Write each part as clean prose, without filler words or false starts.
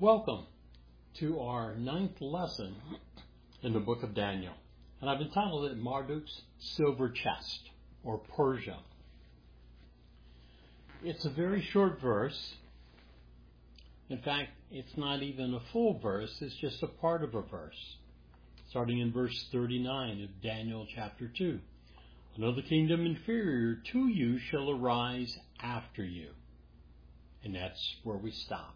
Welcome to our 9th lesson in the book of Daniel. And I've entitled it Marduk's Silver Chest, or Persia. It's a very short verse. In fact, it's not even a full verse, it's just a part of a verse. Starting in verse 39 of Daniel chapter 2. Another kingdom inferior to you shall arise after you. And that's where we stop.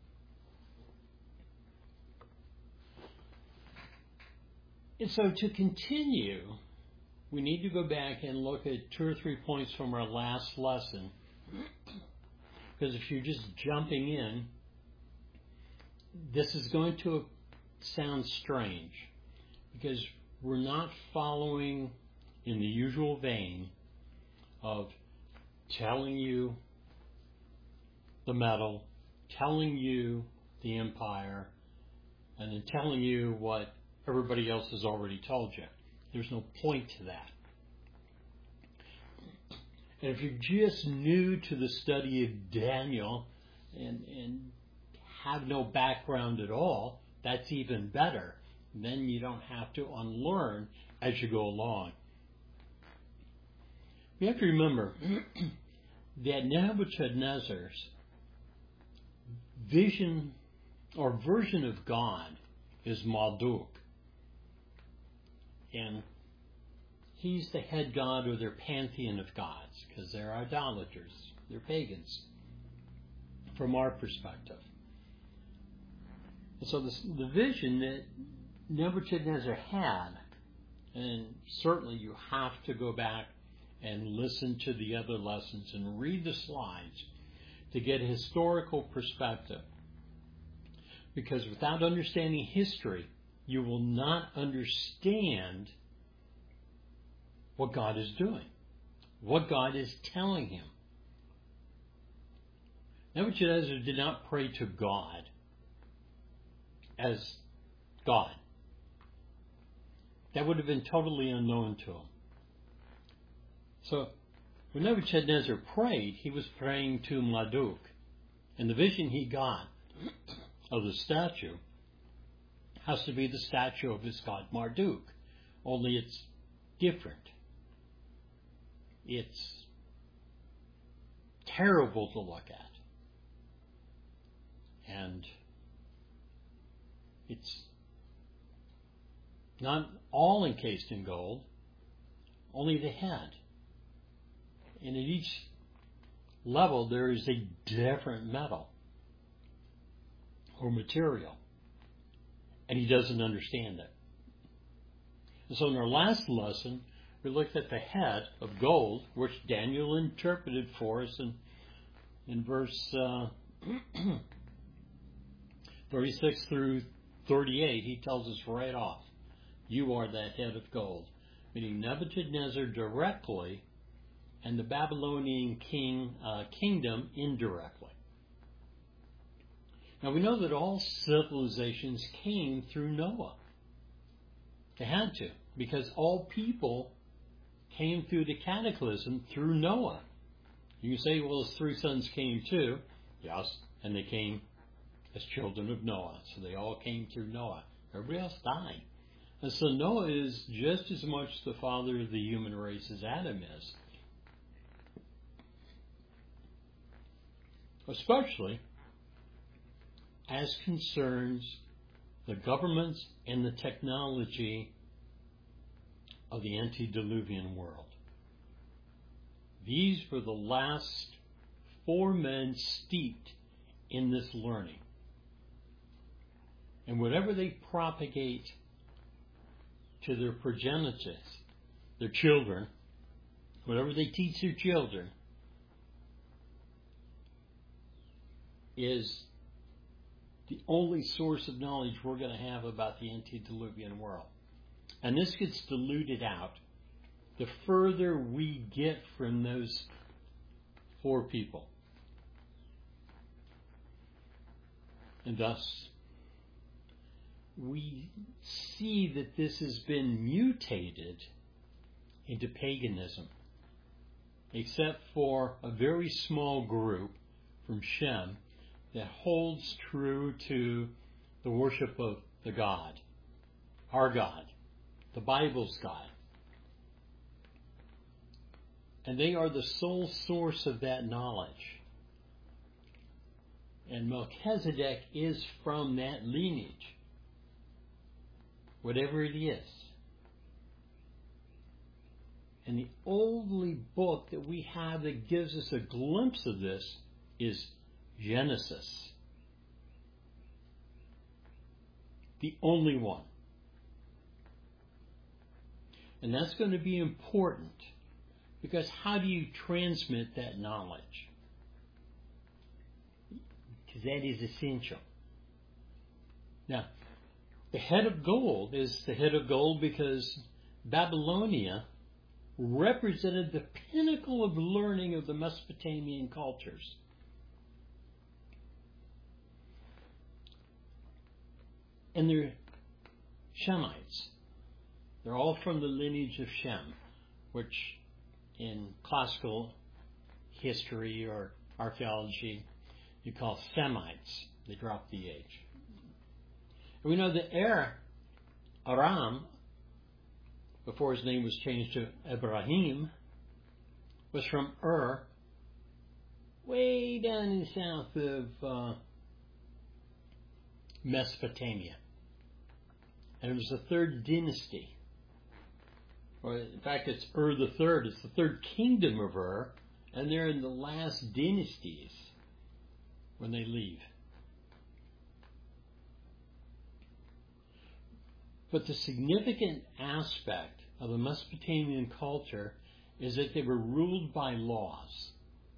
And so to continue, we need to go back and look at 2 or 3 points from our last lesson. Because if you're just jumping in, this is going to sound strange. Because we're not following in the usual vein of telling you the metal, telling you the empire, and then telling you what everybody else has already told you. There's no point to that. And if you're just new to the study of Daniel and have no background at all, that's even better. Then you don't have to unlearn as you go along. We have to remember that Nebuchadnezzar's vision or version of God is Marduk. And he's the head god or their pantheon of gods, because they're idolaters, they're pagans, from our perspective. And so the vision that Nebuchadnezzar had, and certainly you have to go back and listen to the other lessons and read the slides to get a historical perspective. Because without understanding history, you will not understand what God is doing, what God is telling him. Nebuchadnezzar did not pray to God as God. That would have been totally unknown to him. So when Nebuchadnezzar prayed, he was praying to Marduk. And the vision he got of the statue has to be the statue of his god Marduk. Only it's different. It's terrible to look at. And it's not all encased in gold, only the head. And at each level there is a different metal or material. And he doesn't understand it. And so in our last lesson, we looked at the head of gold, which Daniel interpreted for us in verse 36 through 38. He tells us right off, you are that head of gold. Meaning Nebuchadnezzar directly and the Babylonian kingdom indirectly. Now we know that all civilizations came through Noah. They had to, because all people came through the cataclysm through Noah. You can say, well, his 3 sons came too. Yes, and they came as children of Noah. So they all came through Noah. Everybody else died. And so Noah is just as much the father of the human race as Adam is. Especially as concerns the governments and the technology of the antediluvian world. These were the last 4 men steeped in this learning. And whatever they propagate to their progenitors, their children, whatever they teach their children, is the only source of knowledge we're going to have about the antediluvian world. And this gets diluted out the further we get from those 4 people. And thus, we see that this has been mutated into paganism, except for a very small group from Shem that holds true to the worship of the God, our God, the Bible's God. And they are the sole source of that knowledge. And Melchizedek is from that lineage, whatever it is. And the only book that we have that gives us a glimpse of this is Genesis. The only one. And that's going to be important, because how do you transmit that knowledge? Because that is essential. Now, the head of gold is the head of gold because Babylonia represented the pinnacle of learning of the Mesopotamian cultures. And they're Shemites. They're all from the lineage of Shem, which in classical history or archaeology you call Semites. They dropped the H. And we know that Aram, before his name was changed to Ibrahim, was from way down in the south of Mesopotamia. And it was the third dynasty. Or in fact, it's the third. It's the third kingdom of and they're in the last dynasties when they leave. But the significant aspect of the Mesopotamian culture is that they were ruled by laws.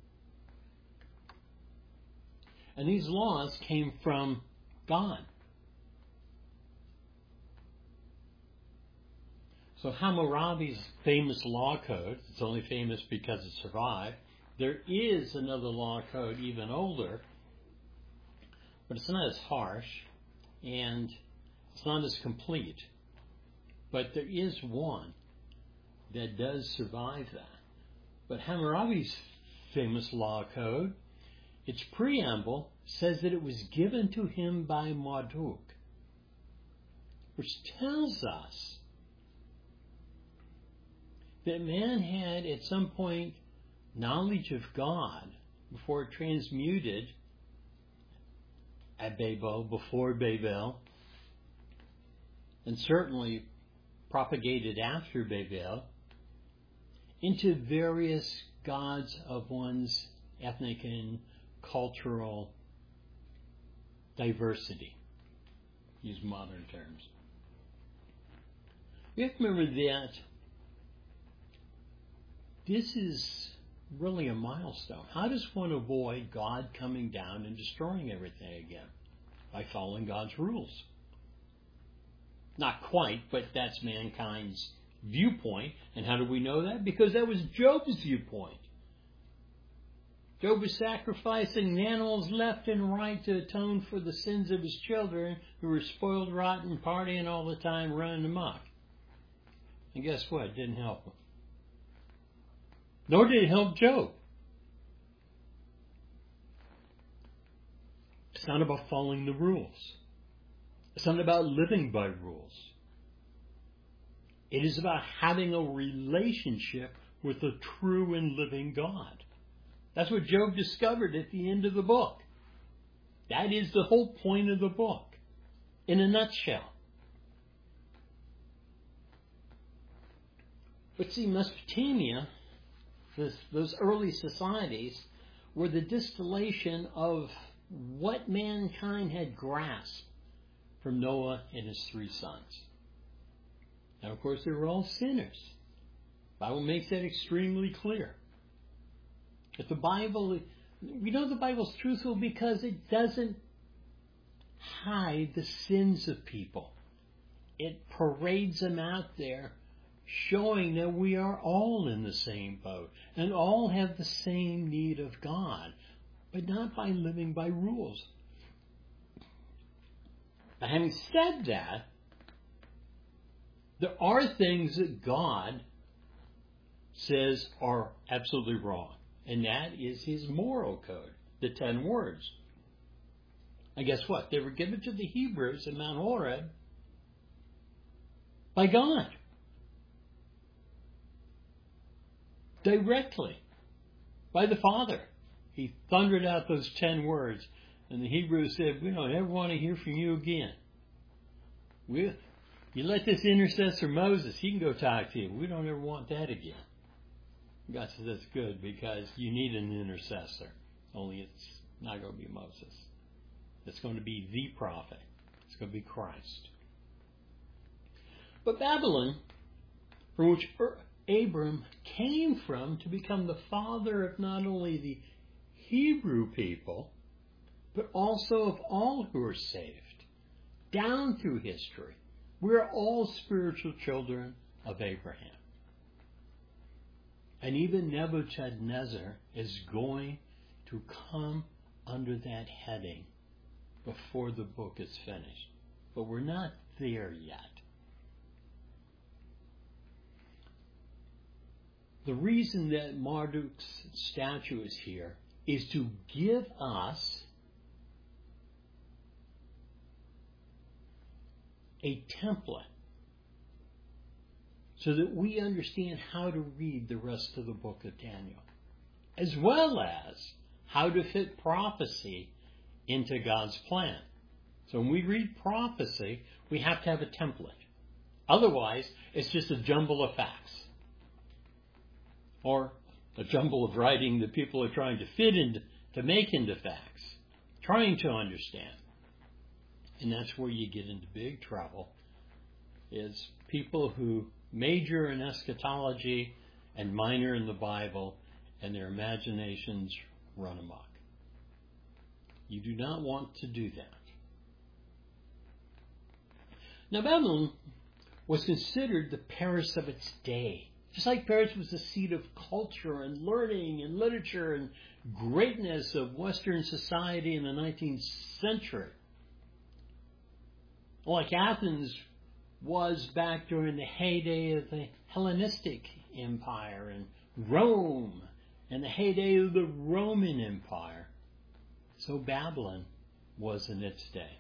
And these laws came from God. So Hammurabi's famous law code, it's only famous because it survived. There is another law code even older, but it's not as harsh and it's not as complete. But there is one that does survive that. But Hammurabi's famous law code, its preamble says that it was given to him by Marduk, which tells us that man had at some point knowledge of God before it transmuted at Babel, before Babel, and certainly propagated after Babel, into various gods of one's ethnic and cultural diversity. Use modern terms. We have to remember that this is really a milestone. How does one avoid God coming down and destroying everything again? By following God's rules. Not quite, but that's mankind's viewpoint. And how do we know that? Because that was Job's viewpoint. Job was sacrificing animals left and right to atone for the sins of his children who were spoiled, rotten, partying all the time, running amok. And guess what? It didn't help him. Nor did it help Job. It's not about following the rules. It's not about living by rules. It is about having a relationship with the true and living God. That's what Job discovered at the end of the book. That is the whole point of the book, in a nutshell. But see, Mesopotamia, those early societies, were the distillation of what mankind had grasped from Noah and his 3 sons. Now, of course, they were all sinners. The Bible makes that extremely clear. But the Bible, we know the Bible's truthful because it doesn't hide the sins of people. It parades them out there, showing that we are all in the same boat and all have the same need of God, but not by living by rules. But having said that, there are things that God says are absolutely wrong, and that is His moral code, the 10 words. And guess what? They were given to the Hebrews in Mount Horeb by God. Directly. By the Father. He thundered out those 10 words. And the Hebrews said, we don't ever want to hear from you again. You let this intercessor Moses, he can go talk to you. We don't ever want that again. God says that's good because you need an intercessor. Only it's not going to be Moses. It's going to be the prophet. It's going to be Christ. But Babylon, from which Abram came from to become the father of not only the Hebrew people, but also of all who are saved, down through history. We're all spiritual children of Abraham. And even Nebuchadnezzar is going to come under that heading before the book is finished. But we're not there yet. The reason that Marduk's statue is here is to give us a template so that we understand how to read the rest of the book of Daniel, as well as how to fit prophecy into God's plan. So when we read prophecy, we have to have a template. Otherwise, it's just a jumble of facts. Or a jumble of writing that people are trying to fit into, to make into facts, trying to understand. And that's where you get into big trouble, is people who major in eschatology and minor in the Bible, and their imaginations run amok. You do not want to do that. Now, Babylon was considered the Paris of its day. Just like Paris was the seat of culture and learning and literature and greatness of Western society in the 19th century. Like Athens was back during the heyday of the Hellenistic Empire, and Rome and the heyday of the Roman Empire. So Babylon was in its day.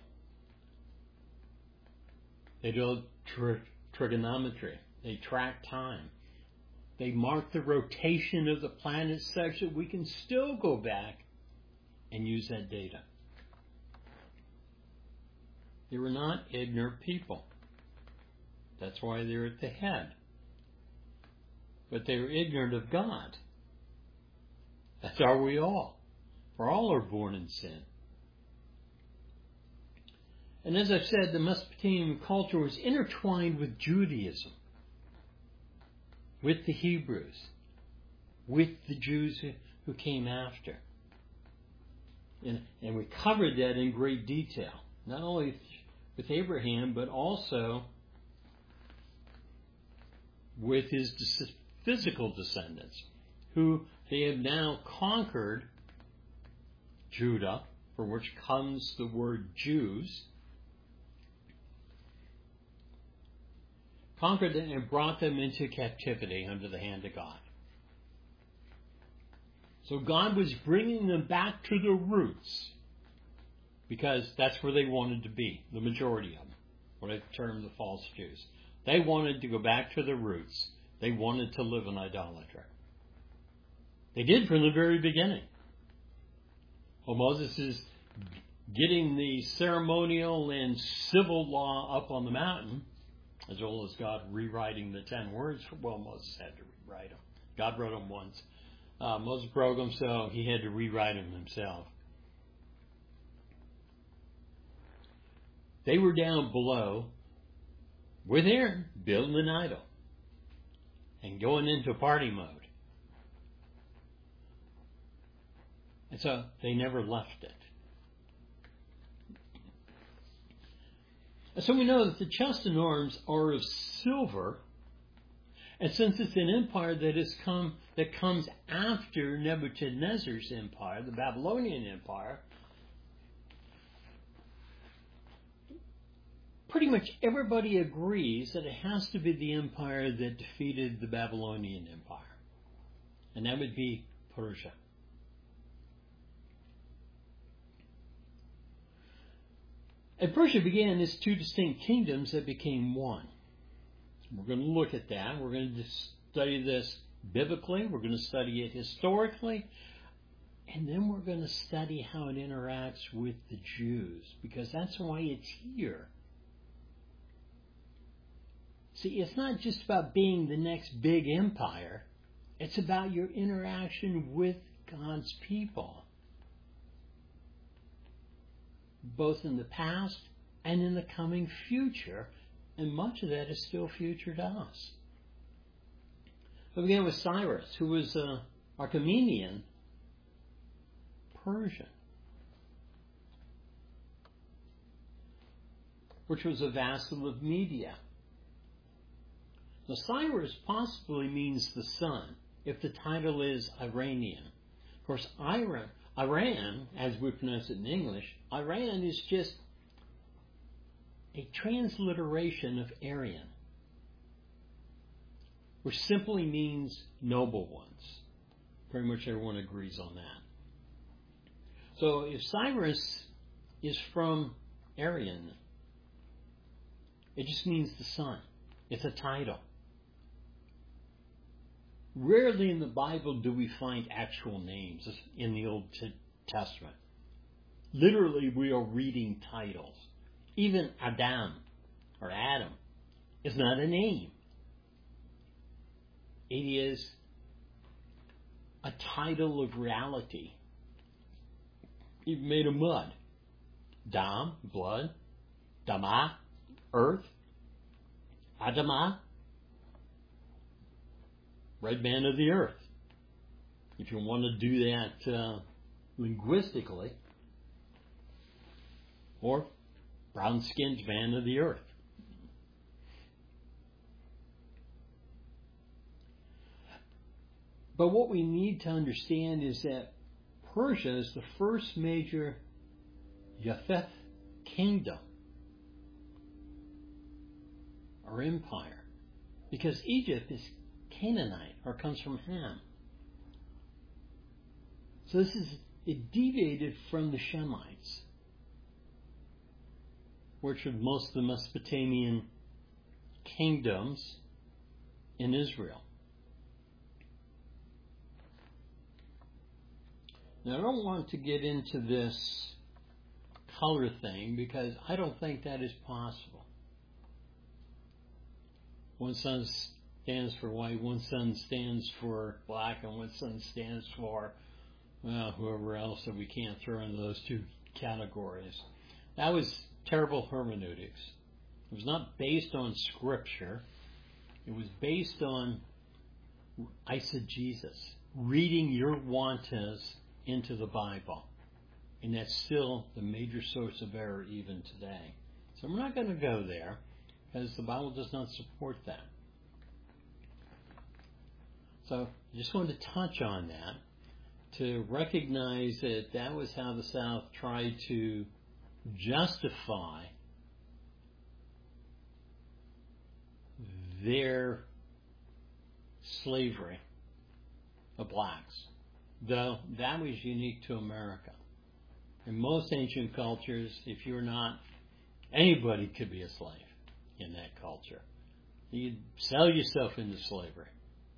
They do trigonometry. They track time. They mark the rotation of the planets such that we can still go back and use that data. They were not ignorant people. That's why they're at the head. But they were ignorant of God. That's are we all. For all are born in sin. And as I've said, the Mesopotamian culture was intertwined with Judaism, with the Hebrews, with the Jews who came after. And we covered that in great detail, not only with Abraham, but also with his physical descendants, who they have now conquered Judah, from which comes the word Jews, conquered them and brought them into captivity under the hand of God. So God was bringing them back to their roots, because that's where they wanted to be, the majority of them, what I term the false Jews. They wanted to go back to their roots. They wanted to live in idolatry. They did from the very beginning. Well, Moses is getting the ceremonial and civil law up on the mountain, as well as God rewriting the 10 words. Well, Moses had to rewrite them. God wrote them once. Moses broke them, so he had to rewrite them himself. They were down below with Aaron, building an idol and going into party mode. And so they never left it. So we know that the chest and arms are of silver, and since it's an empire that comes after Nebuchadnezzar's empire, the Babylonian Empire, pretty much everybody agrees that it has to be the empire that defeated the Babylonian Empire, and that would be Persia. And Persia began as two distinct kingdoms that became one. We're going to look at that. We're going to study this biblically. We're going to study it historically. And then we're going to study how it interacts with the Jews, because that's why it's here. See, it's not just about being the next big empire. It's about your interaction with God's people, both in the past and in the coming future, and much of that is still future to us. We begin with Cyrus, who was an Achaemenian Persian, which was a vassal of Media. Now, Cyrus possibly means the sun, if the title is Iranian. Of course, Iran, as we pronounce it in English, Iran is just a transliteration of Aryan, which simply means noble ones. Pretty much everyone agrees on that. So if Cyrus is from Aryan, it just means the sun. It's a title. Rarely in the Bible do we find actual names in the Old Testament. Literally, we are reading titles. Even Adam, or Adam, is not a name. It is a title of reality. Even made of mud. Dam, blood. Dama, earth. Adama, red man of the earth. If you want to do that linguistically. Or brown-skinned man of the earth. But what we need to understand is that Persia is the first major Yafeth kingdom or empire, because Egypt is Canaanite, or comes from Ham. So it deviated from the Shemites, which are most of the Mesopotamian kingdoms in Israel. Now, I don't want to get into this color thing, because I don't think that is possible. One sun stands for white, one sun stands for black, and one sun stands for, well, whoever else that we can't throw into those two categories. That was terrible hermeneutics. It was not based on Scripture. It was based on eisegesis, reading your wantas into the Bible. And that's still the major source of error even today. So we're not going to go there, because the Bible does not support that. So I just wanted to touch on that, to recognize that that was how the South tried to justify their slavery of blacks, though that was unique to America. In most ancient cultures, if you're not, anybody could be a slave in that culture. You'd sell yourself into slavery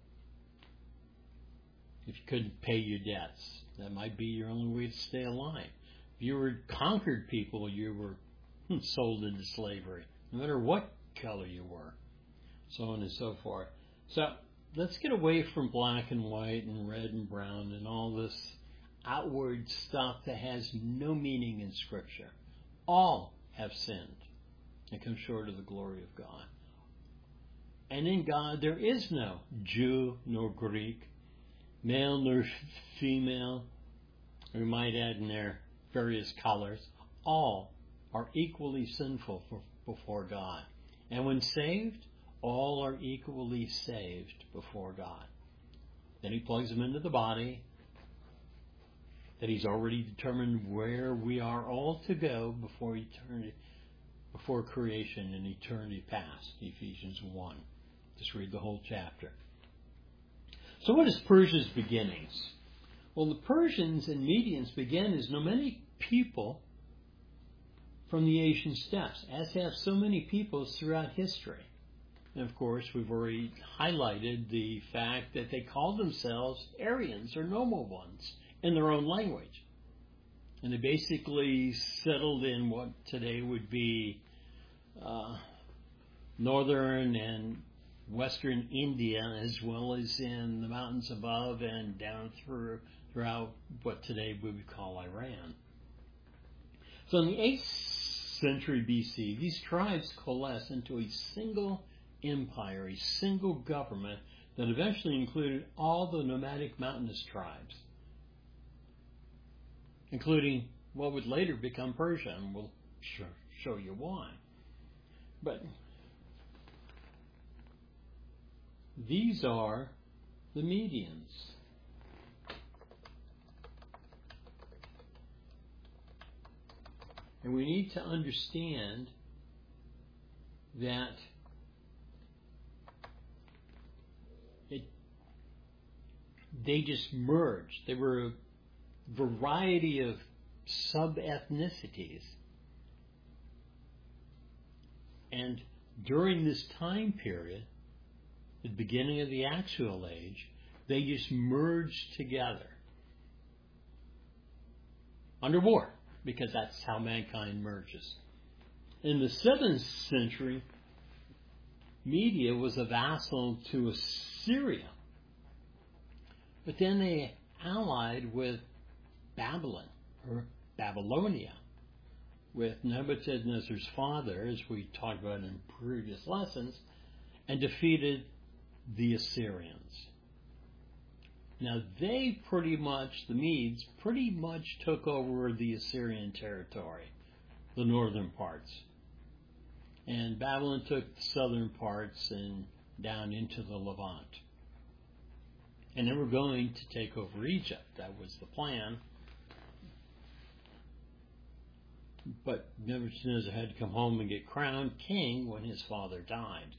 if you couldn't pay your debts. That might be your only way to stay alive. If you were conquered people, you were sold into slavery, no matter what color you were, so on and so forth. So let's get away from black and white and red and brown and all this outward stuff that has no meaning in Scripture. All have sinned and come short of the glory of God. And in God there is no Jew nor Greek, male nor female. We might add in there various colors. All are equally sinful before God. And when saved, all are equally saved before God. Then He plugs them into the body that He's already determined where we are all to go before eternity, before creation and eternity past. Ephesians 1. Just read the whole chapter. So what is Persia's beginnings? Well, the Persians and Medians began as nomadic people from the Asian steppes, as have so many peoples throughout history. And of course, we've already highlighted the fact that they called themselves Aryans or Normal Ones in their own language. And they basically settled in what today would be northern and western India, as well as in the mountains above and down throughout what today we would call Iran. So in the 8th century BC, these tribes coalesced into a single empire, a single government that eventually included all the nomadic mountainous tribes, including what would later become Persia, and we'll show you why. But these are the Medians. And we need to understand that they just merged. They were a variety of sub-ethnicities. And during this time period, the beginning of the actual age, they just merged together under war, because that's how mankind merges. In the 7th century, Media was a vassal to Assyria. But then they allied with Babylon, or Babylonia, with Nebuchadnezzar's father, as we talked about in previous lessons, and defeated the Assyrians. Now the Medes pretty much took over the Assyrian territory, the northern parts. And Babylon took the southern parts and down into the Levant. And they were going to take over Egypt. That was the plan. But Nebuchadnezzar had to come home and get crowned king when his father died.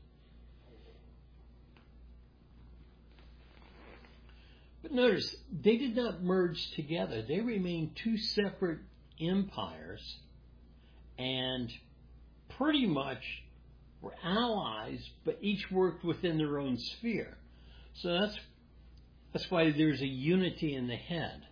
But notice, they did not merge together. They remained two separate empires and pretty much were allies, but each worked within their own sphere. So that's why there's a unity in the head.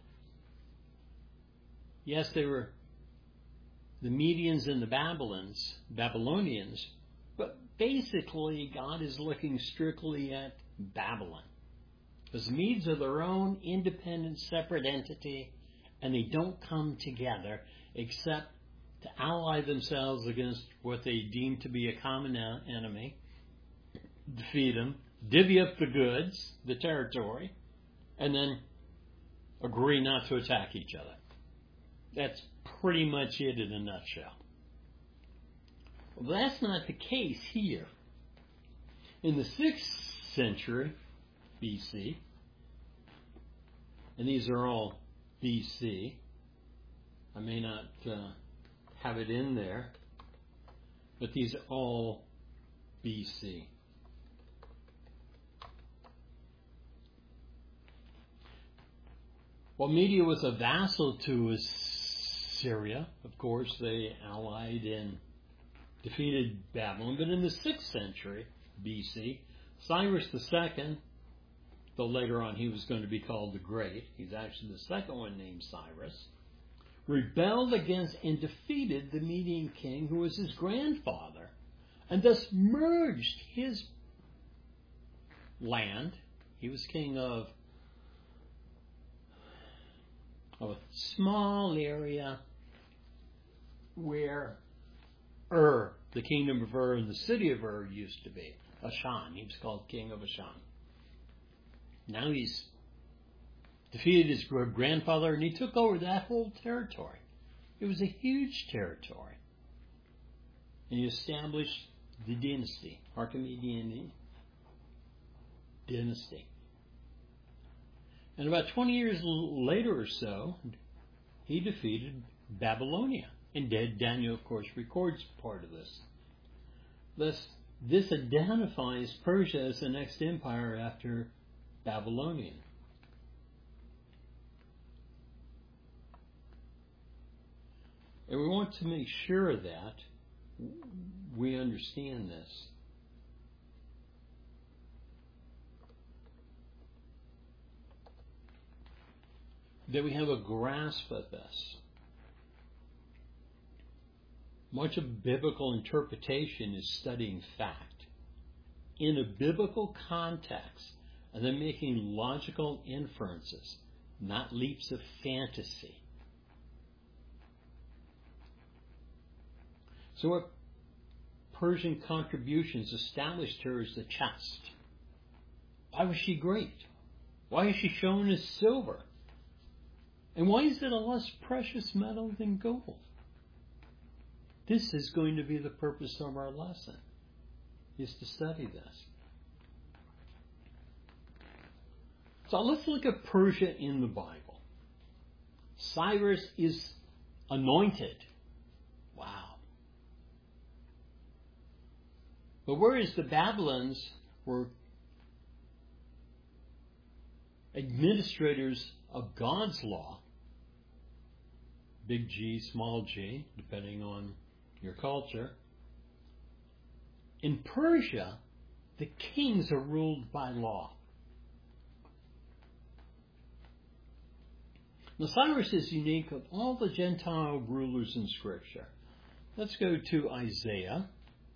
Yes, they were the Medians and the Babylonians, but basically God is looking strictly at Babylon. Because the Medes are their own independent, separate entity, and they don't come together except to ally themselves against what they deem to be a common enemy, defeat them, divvy up the goods, the territory, and then agree not to attack each other. That's pretty much it in a nutshell. Well, that's not the case here. In the 6th century BC, and these are all BC. I may not have it in there, but these are all BC. While Media was a vassal to Assyria, of course, they allied and defeated Babylon. But in the 6th century BC, Cyrus II, though later on he was going to be called the Great, he's actually the second one named Cyrus, rebelled against and defeated the Median king who was his grandfather, and thus merged his land. He was king of a small area where the kingdom of and the city of used to be. Ashan. He was called king of Ashan. Now he's defeated his grandfather, and he took over that whole territory. It was a huge territory. And he established the dynasty, Archimedean dynasty. And about 20 years later or so, he defeated Babylonia. And Daniel, of course, records part of this. Thus, this identifies Persia as the next empire after Babylonian. And we want to make sure that we understand this. That we have a grasp of this. Much of biblical interpretation is studying fact in a biblical context and then making logical inferences, not leaps of fantasy. So what Persian contributions established her as the chest? Why was she great? Why is she shown as silver? And why is it a less precious metal than gold? This is going to be the purpose of our lesson, is to study this. So let's look at Persia in the Bible. Cyrus is anointed. Wow. But whereas the Babylons were administrators of God's law, big G, small g, depending on your culture, in Persia, the kings are ruled by law. Now, Cyrus is unique of all the Gentile rulers in Scripture. Let's go to Isaiah,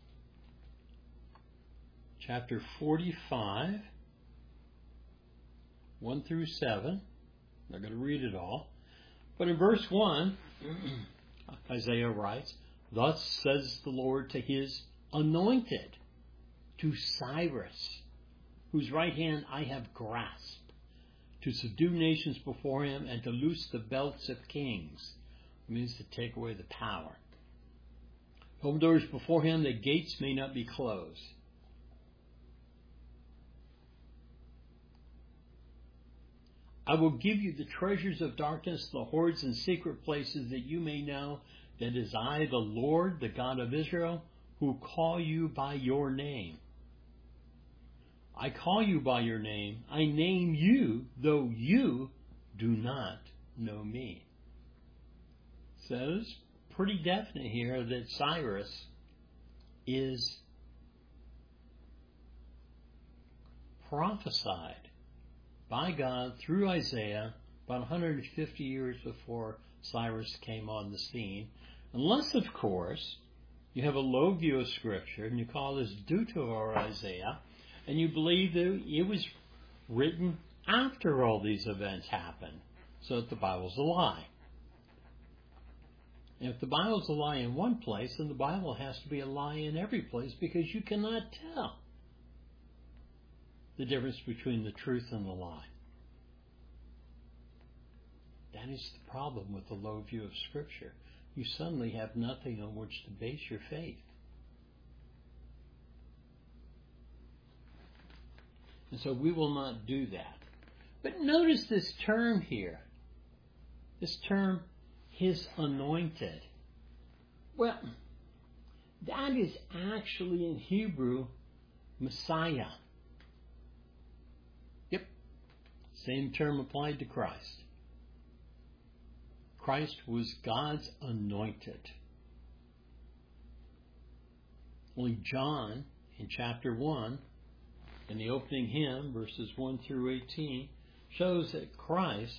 chapter 45, 1 through 7. I'm not going to read it all. But in verse 1, Isaiah writes, "Thus says the Lord to his anointed, to Cyrus, whose right hand I have grasped, to subdue nations before him and to loose the belts of kings." It means to take away the power. "Open doors before him, that gates may not be closed." "I will give you the treasures of darkness, the hoards and secret places, that you may know that it is I, the Lord, the God of Israel, who call you by your name. I call you by your name. I name you, though you do not know me." So it's pretty definite here that Cyrus is prophesied by God through Isaiah about 150 years before Cyrus came on the scene. Unless, of course, you have a low view of Scripture and you call this Deuteronomy or Isaiah, and you believe that it was written after all these events happened, so that the Bible's a lie. And if the Bible's a lie in one place, then the Bible has to be a lie in every place, because you cannot tell the difference between the truth and the lie. That is the problem with the low view of Scripture. You suddenly have nothing on which to base your faith. And so we will not do that. But notice this term here. This term, his anointed. Well, that is actually in Hebrew, Messiah. Yep. Same term applied to Christ. Christ was God's anointed. Only John, in chapter 1, in the opening hymn, verses 1 through 18, shows that Christ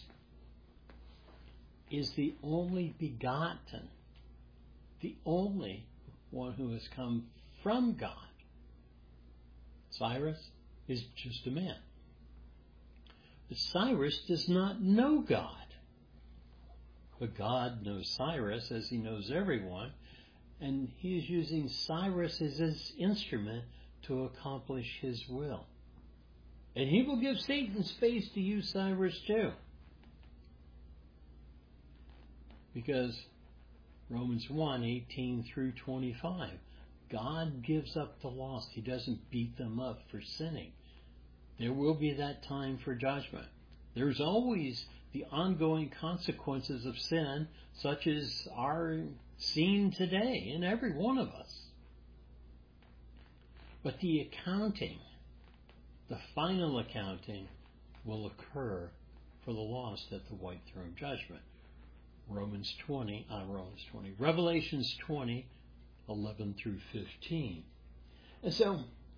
is the only begotten, the only one who has come from God. Cyrus is just a man. But Cyrus does not know God. But God knows Cyrus as he knows everyone, and he is using Cyrus as his instrument to accomplish his will. And he will give Satan space to use Cyrus too. Because Romans 1:18 through 25, God gives up the lost. He doesn't beat them up for sinning. There will be that time for judgment. There's always the ongoing consequences of sin, such as are seen today in every one of us. But the accounting, the final accounting, will occur for the lost at the white throne judgment. Revelations 20, 11 through 15. And so,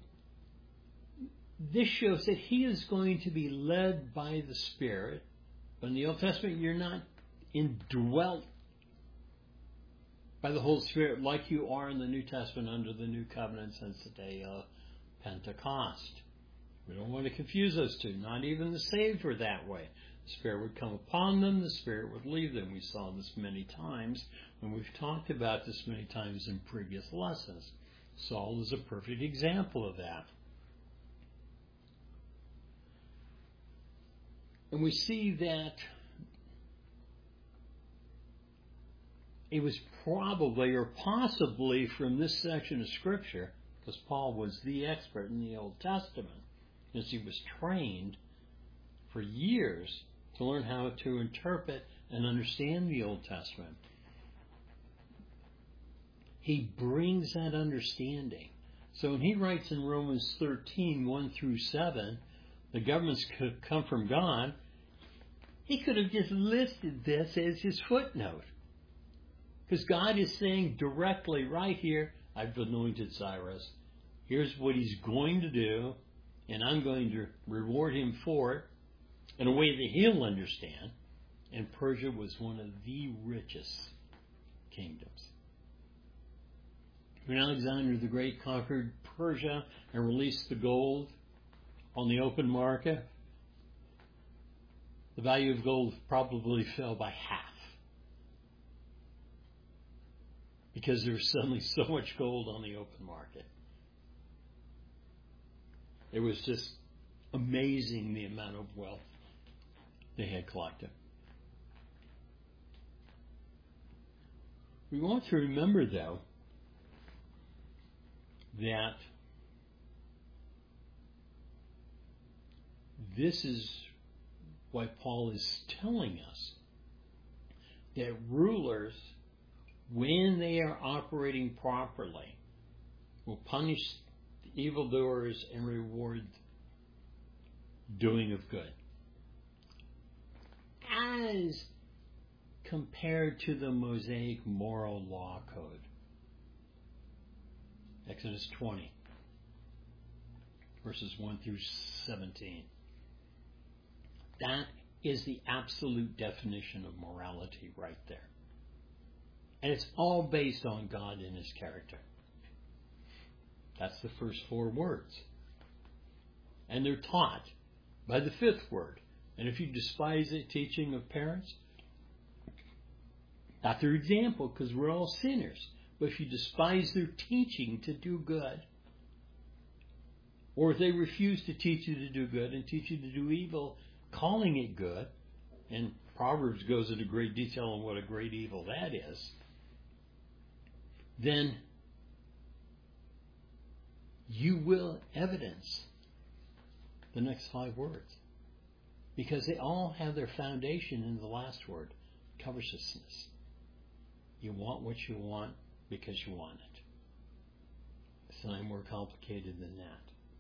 this shows that he is going to be led by the Spirit. But in the Old Testament, you're not indwelt by the Holy Spirit like you are in the New Testament under the New Covenant since the day of Pentecost. We don't want to confuse those two. Not even the saved were that way. The Spirit would come upon them, the Spirit would leave them. We saw this many times, and we've talked about this many times in previous lessons. Saul is a perfect example of that. And we see that it was probably or possibly from this section of Scripture, because Paul was the expert in the Old Testament, as he was trained for years to learn how to interpret and understand the Old Testament. He brings that understanding. So when he writes in Romans 13, 1 through 7, the governments could come from God, he could have just listed this as his footnote. Because God is saying directly right here, I've anointed Cyrus. Here's what he's going to do, and I'm going to reward him for it in a way that he'll understand. And Persia was one of the richest kingdoms. When Alexander the Great conquered Persia and released the gold on the open market, the value of gold probably fell by half. Because there was suddenly so much gold on the open market. It was just amazing the amount of wealth they had collected. We want to remember, though, that this is why Paul is telling us that rulers, when they are operating properly, will punish the evildoers and reward doing of good. As compared to the Mosaic moral law code. Exodus 20, verses 1 through 17. That is the absolute definition of morality right there. And it's all based on God and His character. That's the first 4 words. And they're taught by the 5th word. And if you despise the teaching of parents, not their example, because we're all sinners, but if you despise their teaching to do good, or if they refuse to teach you to do good and teach you to do evil, calling it good, and Proverbs goes into great detail on what a great evil that is, then you will evidence the next 5 words. Because they all have their foundation in the last word, covetousness. You want what you want because you want it. It's not more complicated than that.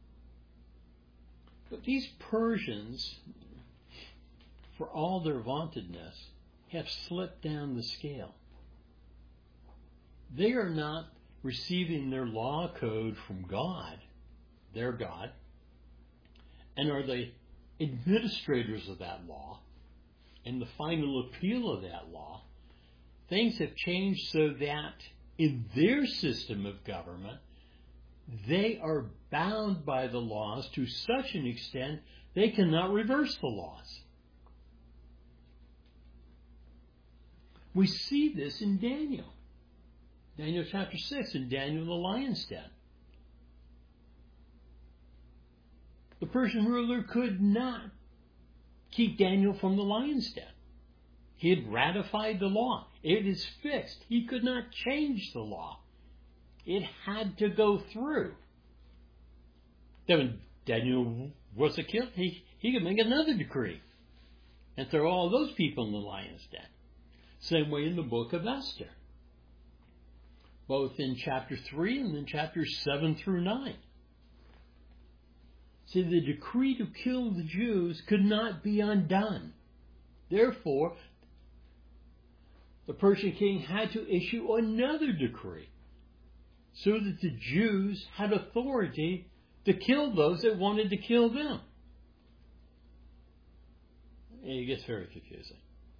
But these Persians, for all their vauntedness, have slipped down the scale. They are not receiving their law code from God, their God, and are the administrators of that law and the final appeal of that law. Things have changed so that in their system of government, they are bound by the laws to such an extent they cannot reverse the laws. We see this in Daniel. Daniel chapter 6 and Daniel the lion's den. The Persian ruler could not keep Daniel from the lion's den. He had ratified the law. It is fixed. He could not change the law. It had to go through. Then when Daniel was killed, he could make another decree and throw all those people in the lion's den. Same way in the book of Esther. Both in chapter 3 and in chapters 7 through 9. See, the decree to kill the Jews could not be undone. Therefore, the Persian king had to issue another decree so that the Jews had authority to kill those that wanted to kill them. It gets very confusing.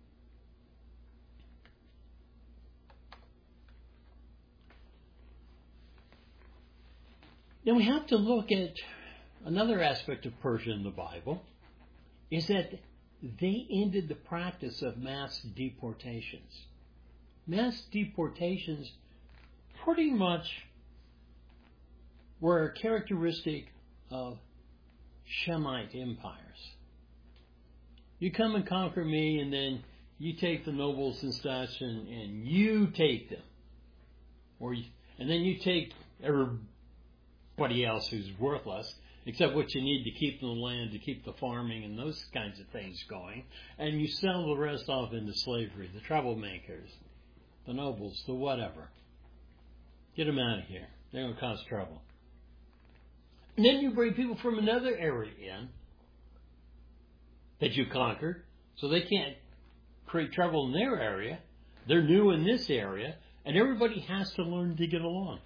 Then we have to look at another aspect of Persia in the Bible, is that they ended the practice of mass deportations. Mass deportations pretty much were a characteristic of Shemite empires. You come and conquer me, and then you take the nobles and such, and you take them. And then you take everybody else who's worthless, except what you need to keep the land, to keep the farming and those kinds of things going, and you sell the rest off into slavery, the troublemakers, the nobles, the whatever. Get them out of here. They're going to cause trouble. And then you bring people from another area in that you conquered, so they can't create trouble in their area. They're new in this area, and everybody has to learn to get along.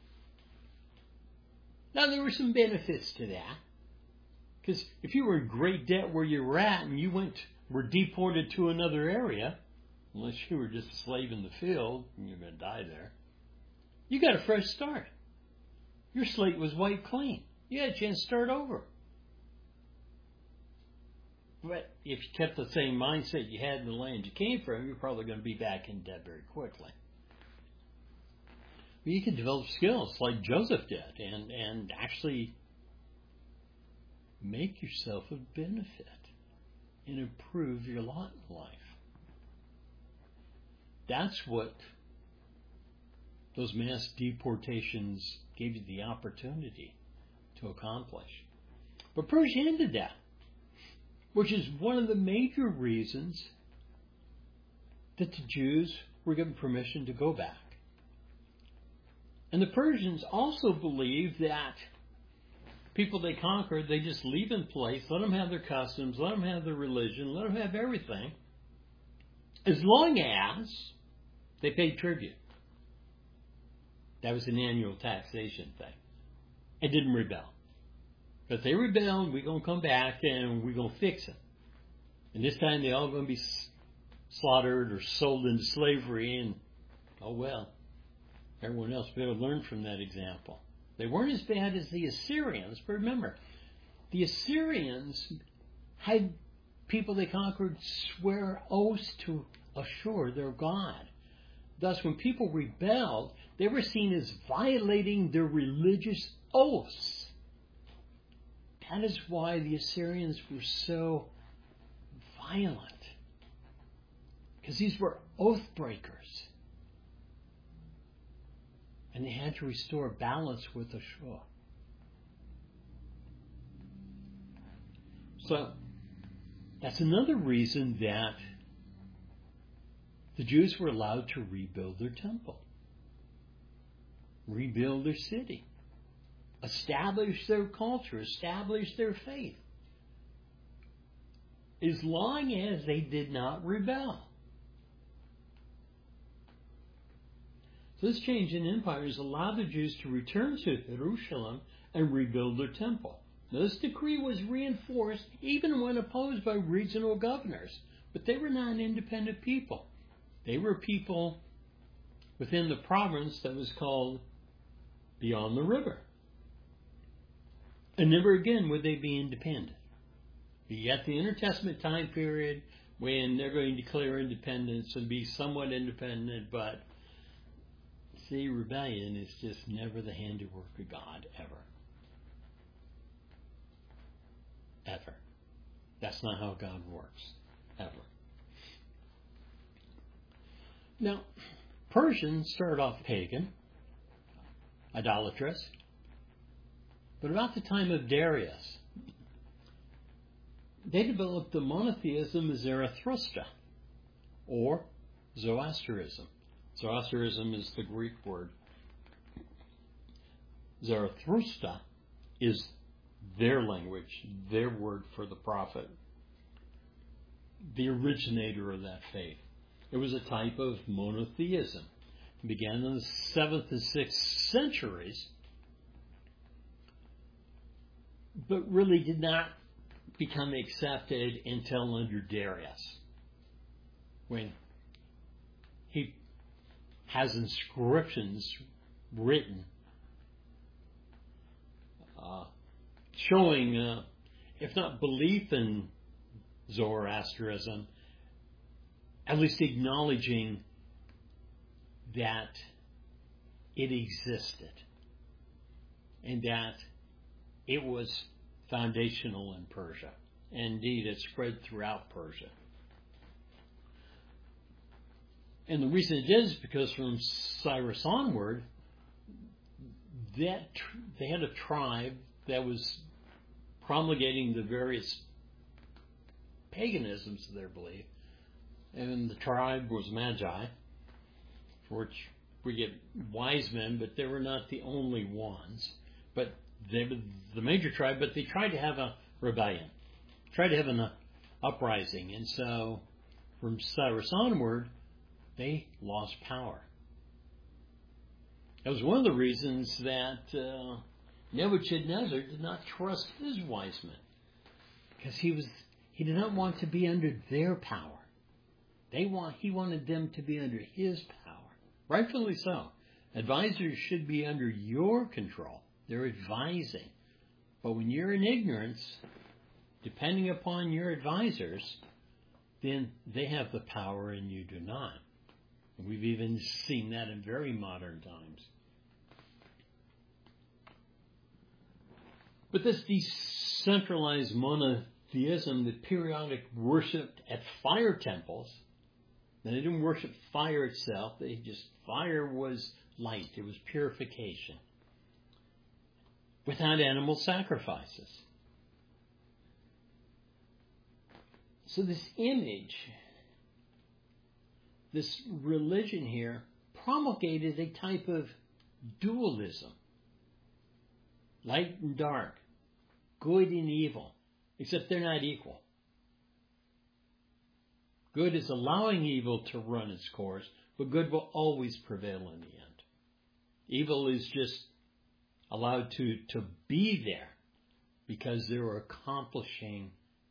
Now, there were some benefits to that, because if you were in great debt where you were at and you were deported to another area, unless you were just a slave in the field and you're going to die there, you got a fresh start. Your slate was wiped clean. You had a chance to start over. But if you kept the same mindset you had in the land you came from, you're probably going to be back in debt very quickly. But you can develop skills like Joseph did and actually make yourself a benefit and improve your lot in life. That's what those mass deportations gave you the opportunity to accomplish. But Persia ended that, which is one of the major reasons that the Jews were given permission to go back. And the Persians also believed that people they conquered, they just leave in place, let them have their customs, let them have their religion, let them have everything, as long as they paid tribute. That was an annual taxation thing. And didn't rebel. But if they rebelled, we're going to come back and we're going to fix it. And this time they're all going to be slaughtered or sold into slavery, and oh well. Everyone else better learn from that example. They weren't as bad as the Assyrians, but remember, the Assyrians had people they conquered swear oaths to Ashur, their god. Thus, when people rebelled, they were seen as violating their religious oaths. That is why the Assyrians were so violent. Because these were oath breakers. And they had to restore balance with Ashur. So, that's another reason that the Jews were allowed to rebuild their temple, rebuild their city, establish their culture, establish their faith, as long as they did not rebel. So this change in empires allowed the Jews to return to Jerusalem and rebuild their temple. Now, this decree was reinforced even when opposed by regional governors, but they were not an independent people. They were people within the province that was called Beyond the River. And never again would they be independent. Be at the Intertestament time period when they're going to declare independence and be somewhat independent, but see, rebellion is just never the handiwork of God, ever. Ever. That's not how God works, ever. Now, Persians started off pagan, idolatrous, but about the time of Darius, they developed the monotheism of Zarathustra, or Zoroastrianism. Zoroastrianism is the Greek word. Zarathustra is their language, their word for the prophet, the originator of that faith. It was a type of monotheism. It began in the 7th and 6th centuries, but really did not become accepted until under Darius, when he has inscriptions written showing, if not belief in Zoroastrianism, at least acknowledging that it existed and that it was foundational in Persia. Indeed, it spread throughout Persia. And the reason it is because from Cyrus onward, that they had a tribe that was promulgating the various paganisms of their belief. And the tribe was Magi, for which we get wise men, but they were not the only ones. But they were the major tribe, but they tried to have a rebellion, tried to have an uprising. And so from Cyrus onward, they lost power. That was one of the reasons that Nebuchadnezzar did not trust his wise men, because he did not want to be under their power. He wanted them to be under his power. Rightfully so. Advisors should be under your control. They're advising. But when you're in ignorance, depending upon your advisors, then they have the power and you do not. And we've even seen that in very modern times. But this decentralized monotheism that periodic worshipped at fire temples, they didn't worship fire itself. Fire was light. It was purification. Without animal sacrifices. So this image, this religion here, promulgated a type of dualism. Light and dark. Good and evil. Except they're not equal. Good is allowing evil to run its course, but good will always prevail in the end. Evil is just allowed to be there because they're accomplishing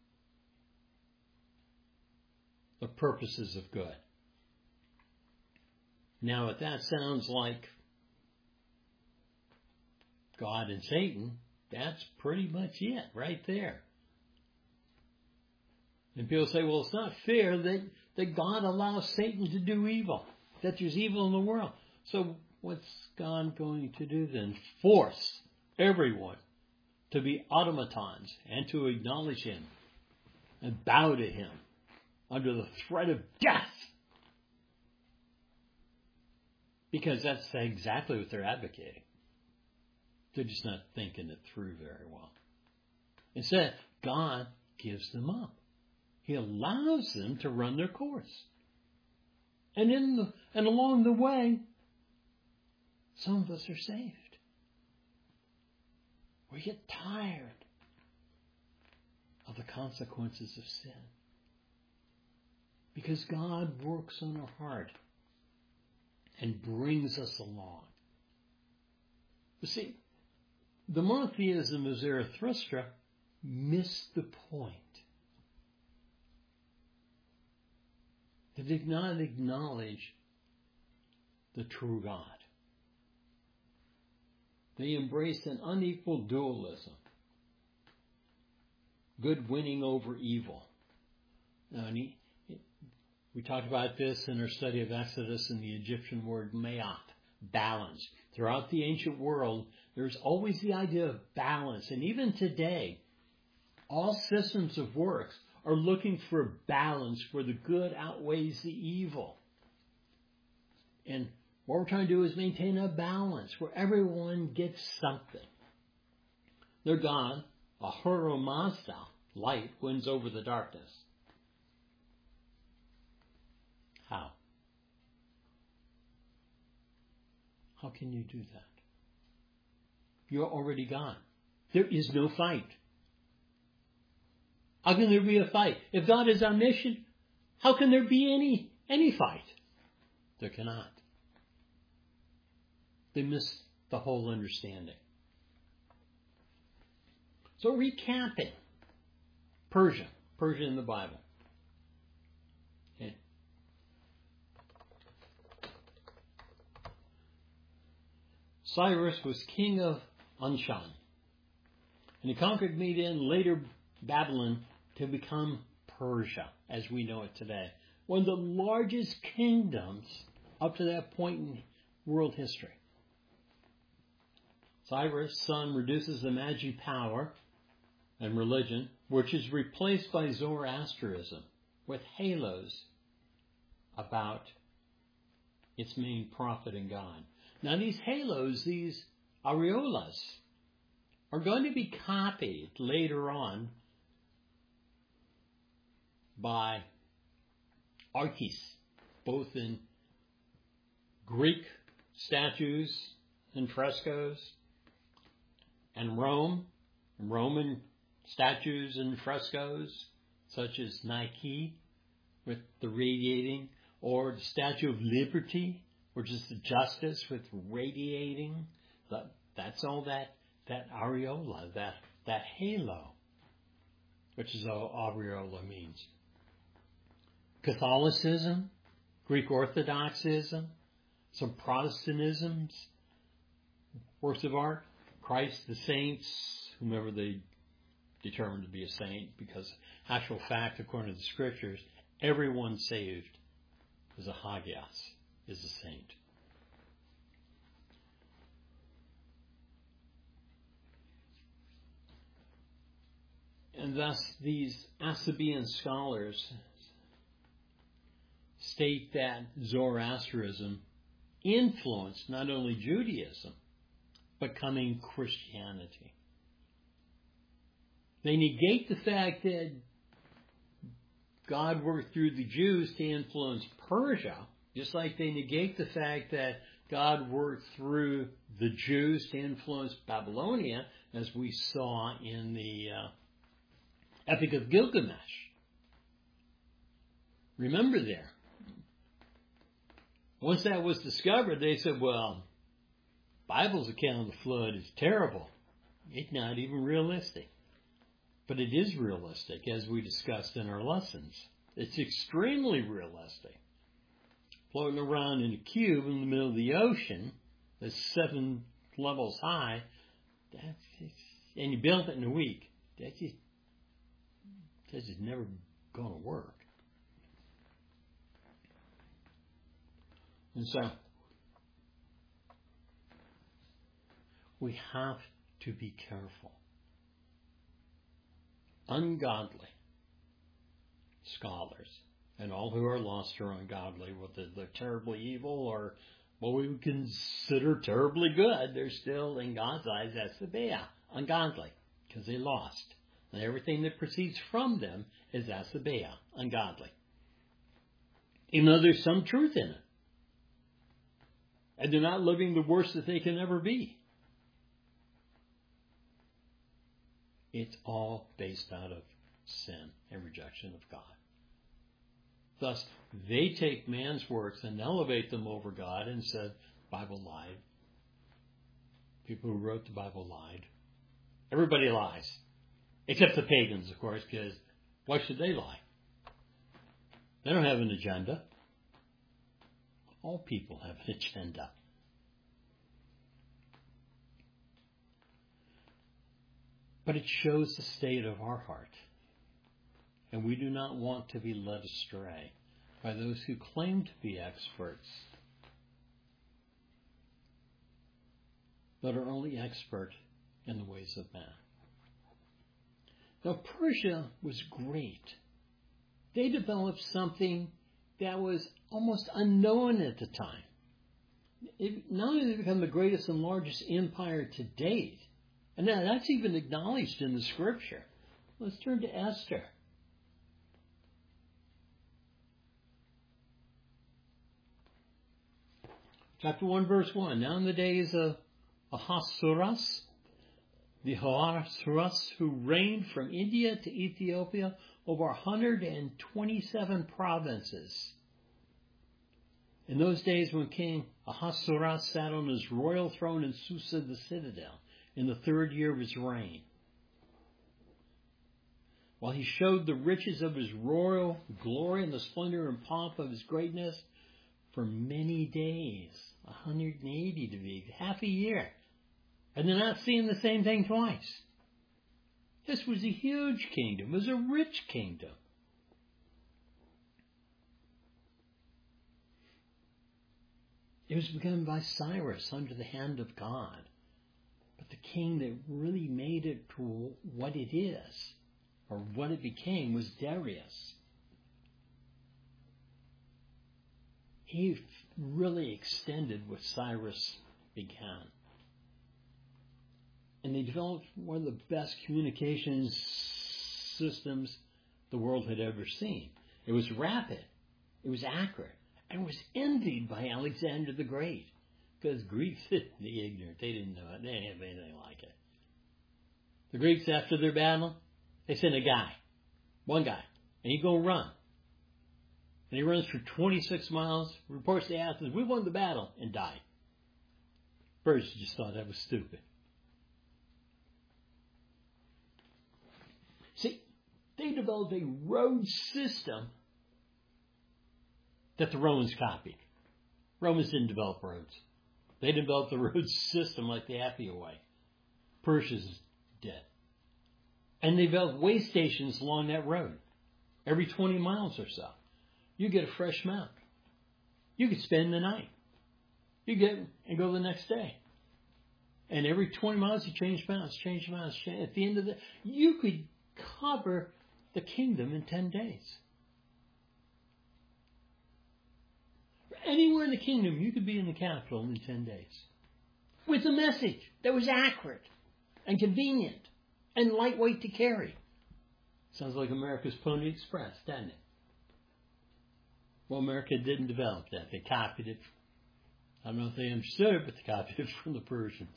the purposes of good. Now, if that sounds like God and Satan, that's pretty much it right there. And people say, well, it's not fair that God allows Satan to do evil, that there's evil in the world. So what's God going to do then? Force everyone to be automatons and to acknowledge him and bow to him under the threat of death. Because that's exactly what they're advocating. They're just not thinking it through very well. Instead, God gives them up. He allows them to run their course. And along the way, some of us are saved. We get tired of the consequences of sin. Because God works on our heart and brings us along. You see, the monotheism of Zarathustra missed the point. They did not acknowledge the true God. They embraced an unequal dualism. Good winning over evil. Now, we talked about this in our study of Exodus and the Egyptian word mayat, balance. Throughout the ancient world, there's always the idea of balance. And even today, all systems of works are looking for balance where the good outweighs the evil. And what we're trying to do is maintain a balance where everyone gets something. Their God, Ahura Mazda, light, wins over the darkness. How? How can you do that? You're already God. There is no fight. How can there be a fight? If God is omniscient, how can there be any any fight. There cannot. They miss the whole understanding. So recapping, Persia in the Bible. Okay. Cyrus was king of Anshan, and he conquered Media and later Babylon to become Persia, as we know it today. One of the largest kingdoms up to that point in world history. Cyrus' son reduces the Magi power and religion, which is replaced by Zoroastrianism, with halos about its main prophet and God. Now these halos, these aureolas, are going to be copied later on by artists, both in Greek statues and frescoes, and Roman statues and frescoes, such as Nike with the radiating, or the Statue of Liberty, which is the justice with radiating. That's all that aureola, that halo, which is all aureola means. Catholicism, Greek Orthodoxism, some Protestantisms, works of art, Christ, the saints, whomever they determined to be a saint, because actual fact, according to the scriptures, everyone saved is a hagios, is a saint. And thus these Assabean scholars state that Zoroastrianism influenced not only Judaism, but coming Christianity. They negate the fact that God worked through the Jews to influence Persia, just like they negate the fact that God worked through the Jews to influence Babylonia, as we saw in the Epic of Gilgamesh. Remember there. Once that was discovered, they said, well, Bible's account of the flood is terrible. It's not even realistic. But it is realistic, as we discussed in our lessons. It's extremely realistic. Floating around in a cube in the middle of the ocean that's 7 levels high, and you built it in a week, that's just never going to work. And so, we have to be careful. Ungodly scholars, and all who are lost are ungodly, whether they're terribly evil or what we would consider terribly good, they're still, in God's eyes, that's the Bea, ungodly, because they lost. And everything that proceeds from them is that's the Bea, ungodly. Even though there's some truth in it. And they're not living the worst that they can ever be. It's all based out of sin and rejection of God. Thus, they take man's works and elevate them over God and said, Bible lied. People who wrote the Bible lied. Everybody lies. Except the pagans, of course, because why should they lie? They don't have an agenda. All people have an agenda. But it shows the state of our heart. And we do not want to be led astray by those who claim to be experts, but are only expert in the ways of man. Now, Persia was great. They developed something that was almost unknown at the time. Not only did they become the greatest and largest empire to date, and now that's even acknowledged in the scripture. Let's turn to Esther. Chapter 1, verse 1. Now in the days of Ahasuerus, the Ahasuerus who reigned from India to Ethiopia over 127 provinces. In those days when King Ahasuerus sat on his royal throne in Susa the citadel, in the 3rd year of his reign, while he showed the riches of his royal glory and the splendor and pomp of his greatness for many days, 180 to be, half a year, and they're not seeing the same thing twice. This was a huge kingdom. It was a rich kingdom. It was begun by Cyrus under the hand of God. But the king that really made it to what it is, or what it became, was Darius. He really extended what Cyrus began. And they developed one of the best communications systems the world had ever seen. It was rapid. It was accurate. And was envied by Alexander the Great. Because Greeks, the ignorant, they didn't know it. They didn't have anything like it. The Greeks, after their battle, they sent a guy, one guy, and he go run. And he runs for 26 miles, reports to Athens, we won the battle, and died. Persians just thought that was stupid. See, they developed a road system that the Romans copied. Romans didn't develop roads. They developed the road system like the Appia Way. Persians did. And they developed way stations along that road. Every 20 miles or so. You get a fresh mount. You could spend the night. You get and go the next day. And every 20 miles you change mounts, change mounts. At the end of the you could cover the kingdom in 10 days. Anywhere in the kingdom, you could be in the capital in 10 days. With a message that was accurate and convenient and lightweight to carry. Sounds like America's Pony Express, doesn't it? Well, America didn't develop that. They copied it. I don't know if they understood it, but they copied it from the Persians.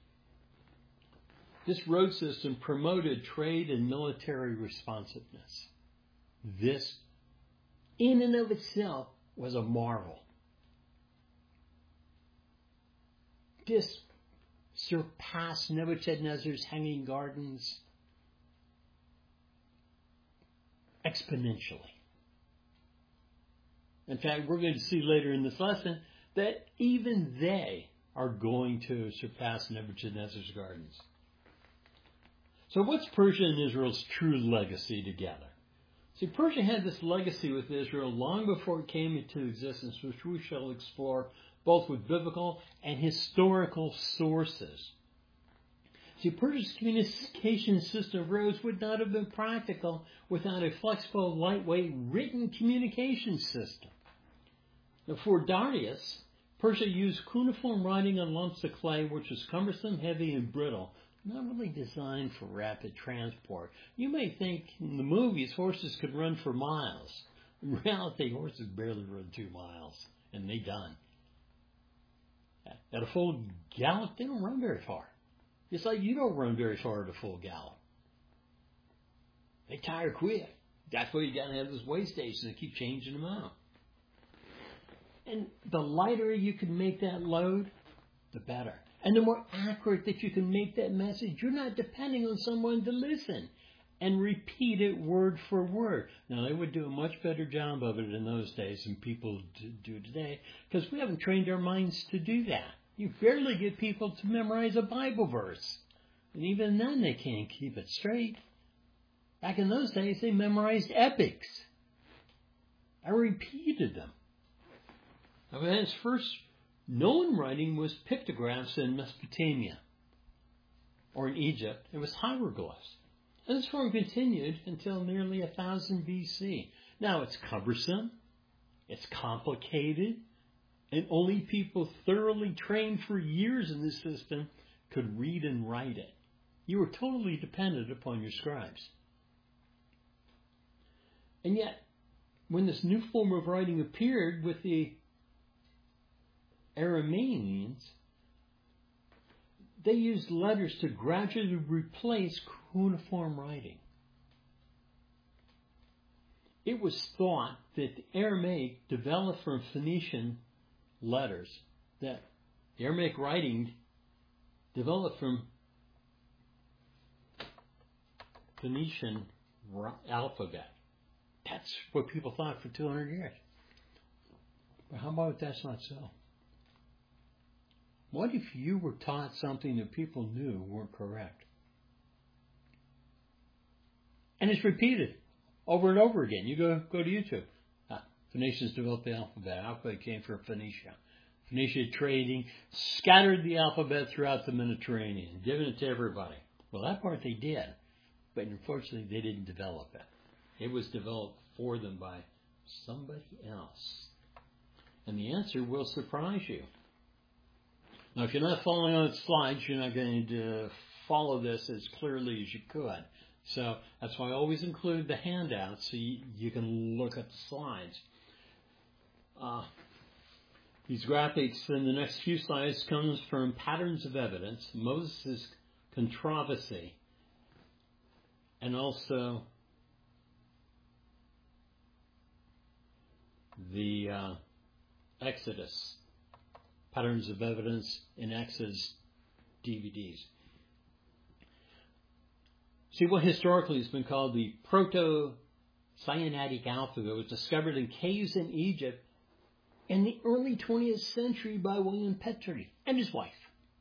This road system promoted trade and military responsiveness. This, in and of itself, was a marvel. This surpassed Nebuchadnezzar's hanging gardens exponentially. In fact, we're going to see later in this lesson that even they are going to surpass Nebuchadnezzar's gardens. So what's Persia and Israel's true legacy together? See, Persia had this legacy with Israel long before it came into existence, which we shall explore both with biblical and historical sources. See, Persia's communication system of roads would not have been practical without a flexible, lightweight, written communication system. Now, for Darius, Persia used cuneiform writing on lumps of clay, which was cumbersome, heavy, and brittle, not really designed for rapid transport. You may think in the movies horses could run for miles. In reality, horses barely run 2 miles, and they done. At a full gallop, they don't run very far. Just like you don't run very far at a full gallop. They tire quick. That's why you got to have this way station and keep changing them out. And the lighter you can make that load, the better. And the more accurate that you can make that message, you're not depending on someone to listen and repeat it word for word. Now, they would do a much better job of it in those days than people do today, because we haven't trained our minds to do that. You barely get people to memorize a Bible verse. And even then, they can't keep it straight. Back in those days, they memorized epics. I repeated them. Now, its first known writing was pictographs in Mesopotamia, or in Egypt. It was hieroglyphs. And this form continued until nearly 1000 BC. Now, it's cumbersome, it's complicated, and only people thoroughly trained for years in this system could read and write it. You were totally dependent upon your scribes. And yet, when this new form of writing appeared with the Arameans, they used letters to gradually replace cuneiform writing. It was thought that Aramaic developed from Phoenician letters that the Aramaic writing developed from Phoenician alphabet. That's what people thought for 200 years. But how about that's not so? What if you were taught something that people knew weren't correct? And it's repeated over and over again. You go to YouTube. Phoenicians developed the alphabet. Alphabet came from Phoenicia. Phoenicia trading scattered the alphabet throughout the Mediterranean, giving it to everybody. Well, that part they did, but unfortunately they didn't develop it. It was developed for them by somebody else. And the answer will surprise you. Now, if you're not following on the slides, you're not going to follow this as clearly as you could. So that's why I always include the handouts so you can look at the slides. These graphics in the next few slides comes from Patterns of Evidence, Moses' Controversy, and also the Exodus, Patterns of Evidence in Exodus DVDs. See, what historically has been called the Proto-Sinaitic alphabet was discovered in caves in Egypt in the early 20th century by William Petrie and his wife.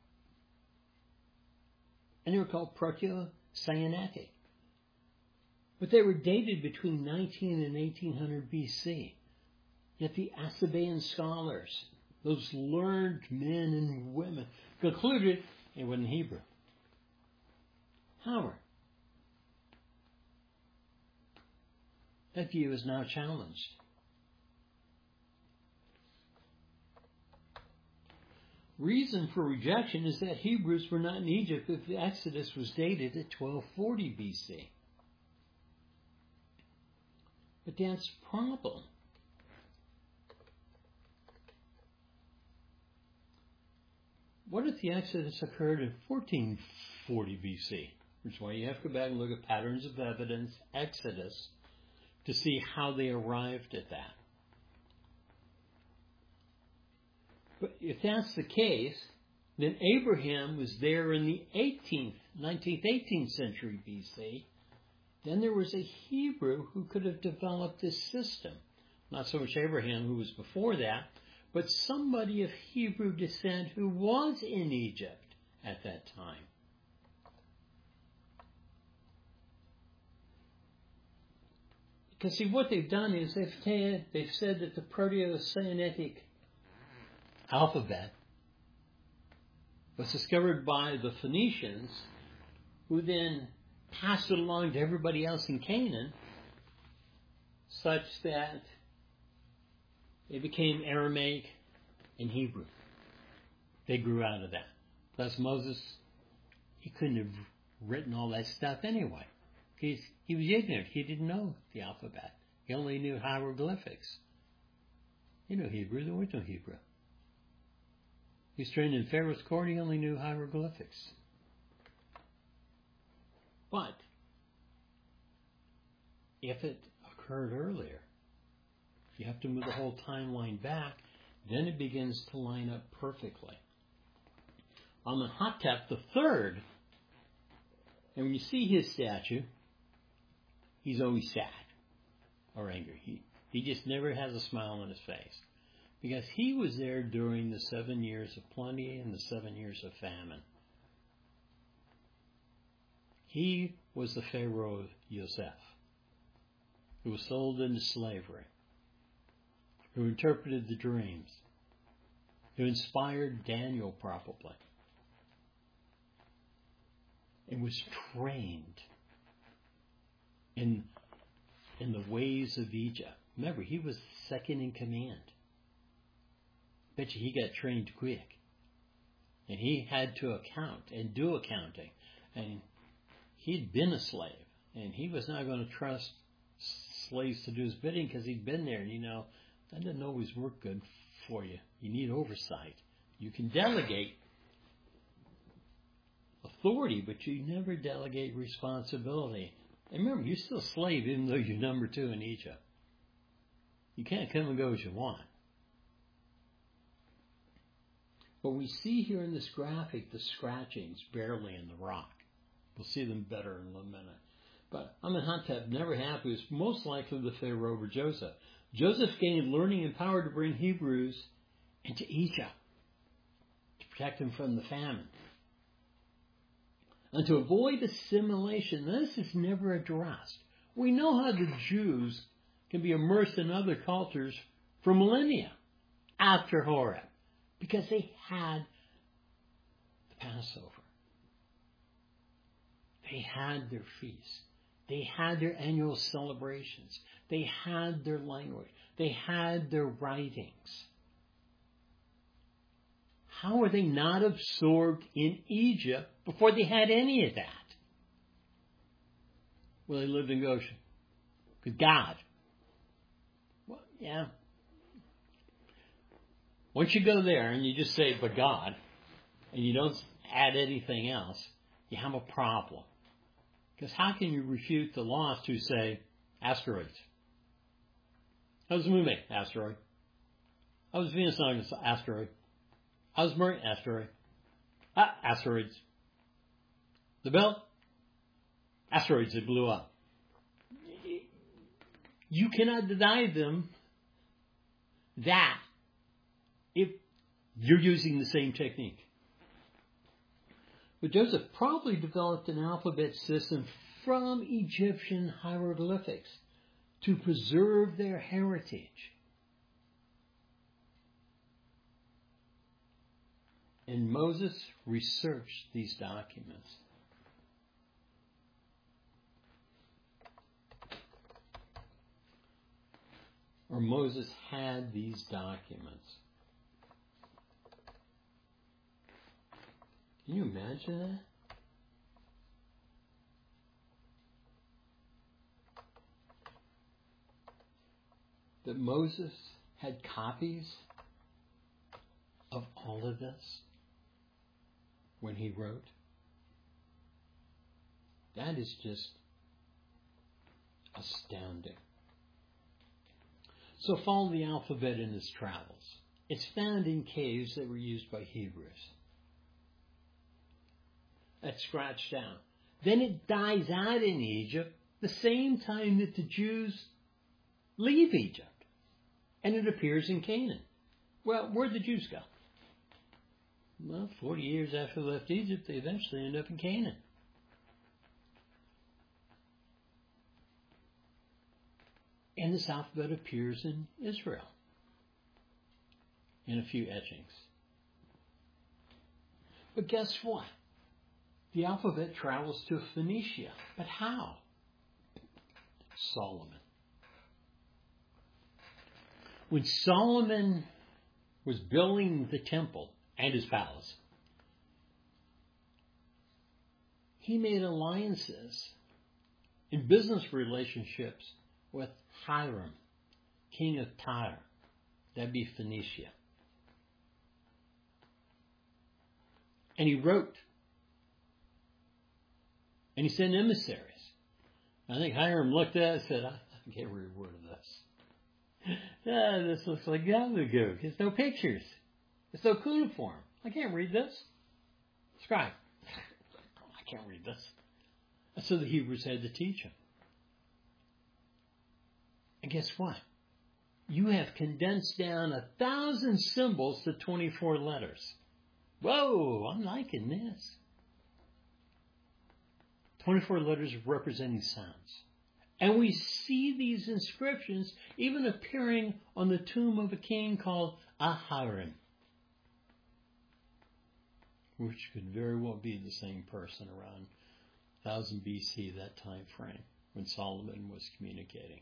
And they were called Proto-Sinaitic. But they were dated between 19 and 1800 BC. Yet the Assabaean scholars, those learned men and women, concluded it wasn't Hebrew. However, that view is now challenged. Reason for rejection is that Hebrews were not in Egypt if the Exodus was dated at 1240 BC. But that's the problem. What if the Exodus occurred in 1440 BC? Which is why you have to go back and look at Patterns of Evidence, Exodus, to see how they arrived at that. But if that's the case, then Abraham was there in the 19th, 18th century BC. Then there was a Hebrew who could have developed this system. Not so much Abraham, who was before that, but somebody of Hebrew descent who was in Egypt at that time. Because see, what they've done is they've said that the Proto-Sinaitic alphabet was discovered by the Phoenicians, who then passed it along to everybody else in Canaan, such that it became Aramaic and Hebrew. They grew out of that. Thus Moses, he couldn't have written all that stuff anyway. He was ignorant. He didn't know the alphabet. He only knew hieroglyphics. He knew Hebrew. There was no Hebrew. He was trained in Pharaoh's court. He only knew hieroglyphics. But if it occurred earlier, you have to move the whole timeline back, then it begins to line up perfectly. Amenhotep III, and when you see his statue, he's always sad or angry. He just never has a smile on his face. Because he was there during the 7 years of plenty and the 7 years of famine. He was the Pharaoh Yosef, who was sold into slavery, who interpreted the dreams, who inspired Daniel probably, and was trained in the ways of Egypt. Remember, he was second in command. Bet you he got trained quick. And he had to account and do accounting. And he'd been a slave. And he was not going to trust slaves to do his bidding because he'd been there. And that doesn't always work good for you. You need oversight. You can delegate authority, but you never delegate responsibility. And remember, you're still a slave even though you're number 2 in Egypt. You can't come and go as you want. But we see here in this graphic the scratchings barely in the rock. We'll see them better in a minute. But Amenhotep never happened. It was most likely the Pharaoh over Joseph. Joseph gained learning and power to bring Hebrews into Egypt to protect them from the famine. And to avoid assimilation, this is never addressed. We know how the Jews can be immersed in other cultures for millennia after Horeb, because they had the Passover. They had their feasts. They had their annual celebrations. They had their language. They had their writings. How were they not absorbed in Egypt before they had any of that? Well, they lived in Goshen. With God. Well, yeah. Once you go there and you just say, but God, and you don't add anything else, you have a problem. Because how can you refute the lost who say, asteroids? How's the moon made? Asteroid. How's Venus not an asteroid? How's Mercury? Asteroid. Asteroids. The belt? Asteroids that blew up. You cannot deny them that if you're using the same technique. But Joseph probably developed an alphabet system from Egyptian hieroglyphics to preserve their heritage. And Moses researched these documents. Or Moses had these documents. Can you imagine that? That Moses had copies of all of this when he wrote? That is just astounding. So follow the alphabet in its travels. It's found in caves that were used by Hebrews. That's scratched out. Then it dies out in Egypt the same time that the Jews leave Egypt. And it appears in Canaan. Well, where'd the Jews go? Well, 40 years after they left Egypt, they eventually end up in Canaan. And this alphabet appears in Israel in a few etchings. But guess what? The alphabet travels to Phoenicia. But how? Solomon. When Solomon was building the temple and his palace, he made alliances in business relationships with Hiram, king of Tyre. That'd be Phoenicia. And he wrote. And he sent emissaries. I think Hiram looked at it and said, I can't read a word of this. This looks like gobbledygook. There's no pictures. There's no cuneiform. I can't read this. Scribe. I can't read this. And so the Hebrews had to teach him. And guess what? You have condensed down 1,000 symbols to 24 letters. Whoa, I'm liking this. 24 letters representing sounds. And we see these inscriptions even appearing on the tomb of a king called Ahiram, which could very well be the same person around 1000 BC, that time frame, when Solomon was communicating.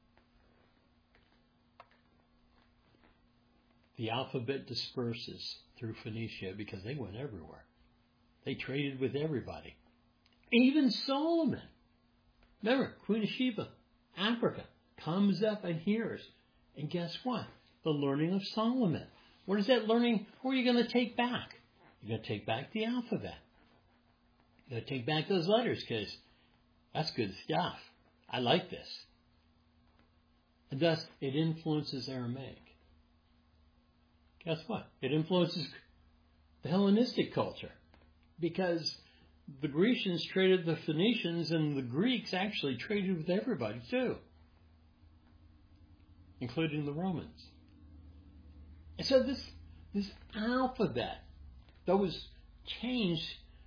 The alphabet disperses through Phoenicia because they went everywhere. They traded with everybody. Even Solomon. Remember, Queen of Sheba, Africa, comes up and hears. And guess what? The learning of Solomon. What is that learning? What are you going to take back? You're going to take back the alphabet. You're going to take back those letters because that's good stuff. I like this. And thus, it influences Aramaic. Guess what? It influences the Hellenistic culture, because the Grecians traded with the Phoenicians, and the Greeks actually traded with everybody too, including the Romans. And so this alphabet that was changed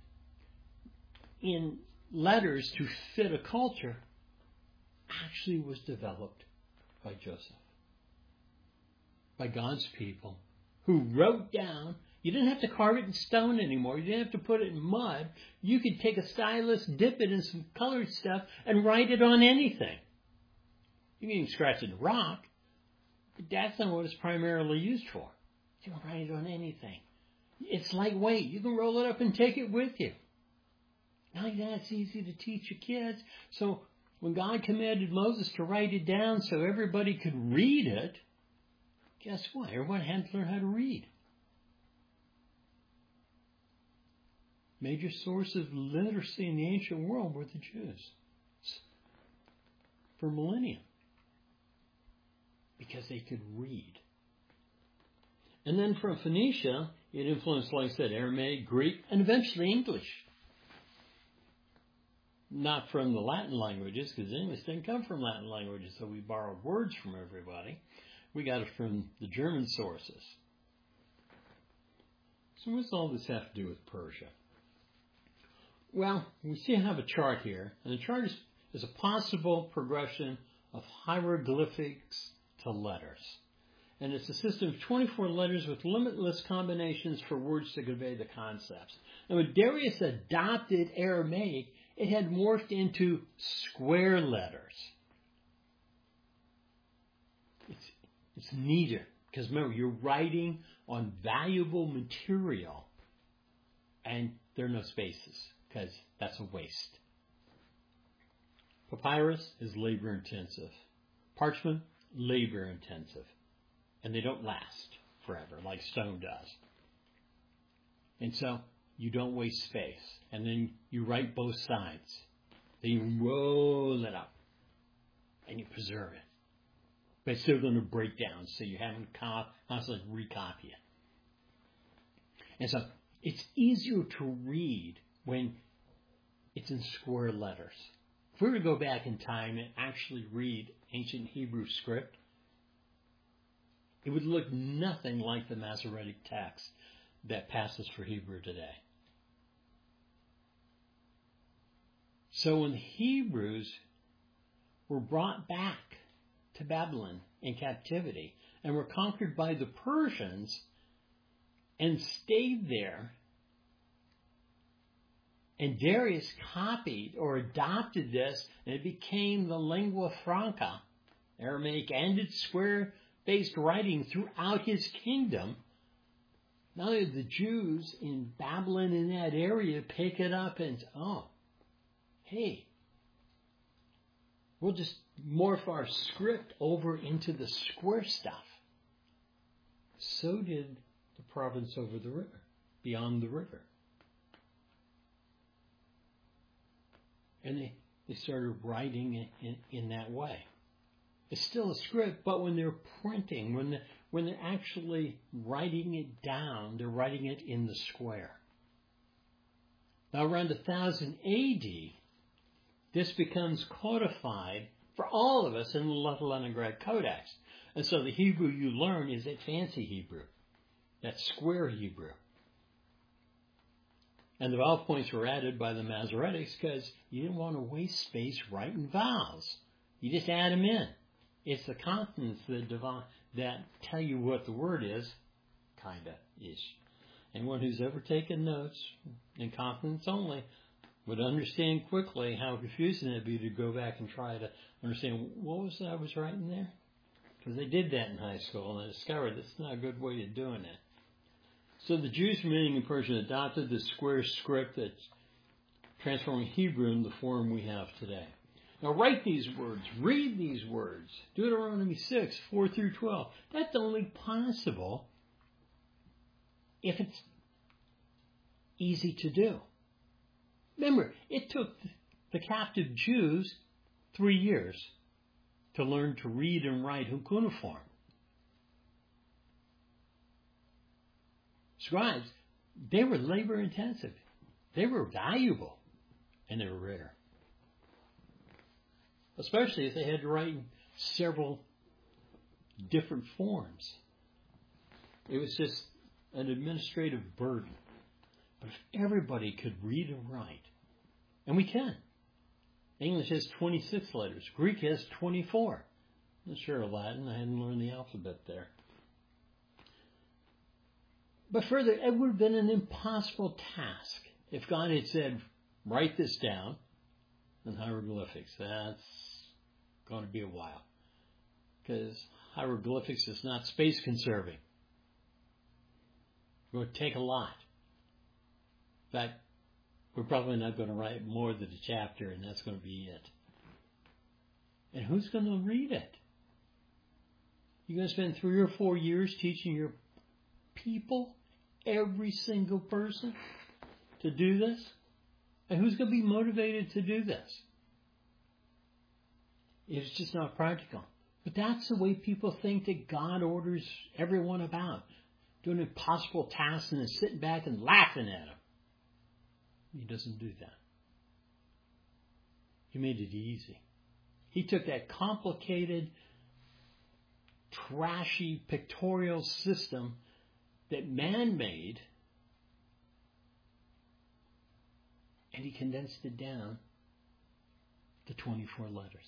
in letters to fit a culture actually was developed by Joseph, by God's people, who wrote down. You didn't have to carve it in stone anymore. You didn't have to put it in mud. You could take a stylus, dip it in some colored stuff, and write it on anything. You can even scratch it in rock, but that's not what it's primarily used for. You can write it on anything. It's lightweight. You can roll it up and take it with you. Not only that, it's easy to teach your kids. So when God commanded Moses to write it down so everybody could read it, guess what? Everyone had to learn how to read. Major source of literacy in the ancient world were the Jews for millennia, because they could read. And then from Phoenicia, it influenced, like I said, Aramaic, Greek, and eventually English. Not from the Latin languages, because English didn't come from Latin languages, so we borrowed words from everybody. We got it from the German sources. So what does all this have to do with Persia? Well, we see I have a chart here, and the chart is a possible progression of hieroglyphics to letters. And it's a system of 24 letters with limitless combinations for words to convey the concepts. And when Darius adopted Aramaic, it had morphed into square letters. It's neater, because remember, you're writing on valuable material, and there are no spaces, because that's a waste. Papyrus is labor intensive. Parchment, labor intensive. And they don't last forever like stone does. And so you don't waste space. And then you write both sides. Then you roll it up and you preserve it. But it's still going to break down, so you haven't constantly recopy it. And so it's easier to read when it's in square letters. If we were to go back in time and actually read ancient Hebrew script, it would look nothing like the Masoretic text that passes for Hebrew today. So when the Hebrews were brought back to Babylon in captivity and were conquered by the Persians and stayed there, and Darius copied or adopted this, and it became the lingua franca, Aramaic, and its square-based writing throughout his kingdom. Not only the Jews in Babylon in that area pick it up and, hey, we'll just morph our script over into the square stuff. So did the province over the river, beyond the river. And they started writing it in that way. It's still a script, but when they're printing, when they're actually writing it down, they're writing it in the square. Now around 1000 AD, this becomes codified for all of us in the Leningrad Codex. And so the Hebrew you learn is that fancy Hebrew, that square Hebrew. And the vowel points were added by the Masoretics because you didn't want to waste space writing vowels. You just add them in. It's the consonants that tell you what the word is, kinda-ish. Anyone who's ever taken notes in consonants only would understand quickly how confusing it would be to go back and try to understand what was it I was writing there. Because they did that in high school, and I discovered that's not a good way of doing it. So the Jews remaining in Persia adopted the square script that's transforming Hebrew in the form we have today. Now write these words, read these words. Deuteronomy 6, 4 through 12. That's only possible if it's easy to do. Remember, it took the captive Jews 3 years to learn to read and write cuneiform. Scribes they were labor intensive. They were valuable, and they were rare. Especially if they had to write in several different forms. It was just an administrative burden. But if everybody could read and write, and we can. English has 26 letters. Greek has 24. I'm not sure of Latin. I hadn't learned the alphabet there. But further, it would have been an impossible task if God had said, write this down in hieroglyphics. That's going to be a while. Because hieroglyphics is not space conserving. It would take a lot. In fact, we're probably not going to write more than a chapter, and that's going to be it. And who's going to read it? You're going to spend 3 or 4 years teaching your people, every single person, to do this? And who's going to be motivated to do this? It's just not practical. But that's the way people think that God orders everyone about. Doing impossible tasks and then sitting back and laughing at them. He doesn't do that. He made it easy. He took that complicated, trashy pictorial system that man made, and he condensed it down to 24 letters.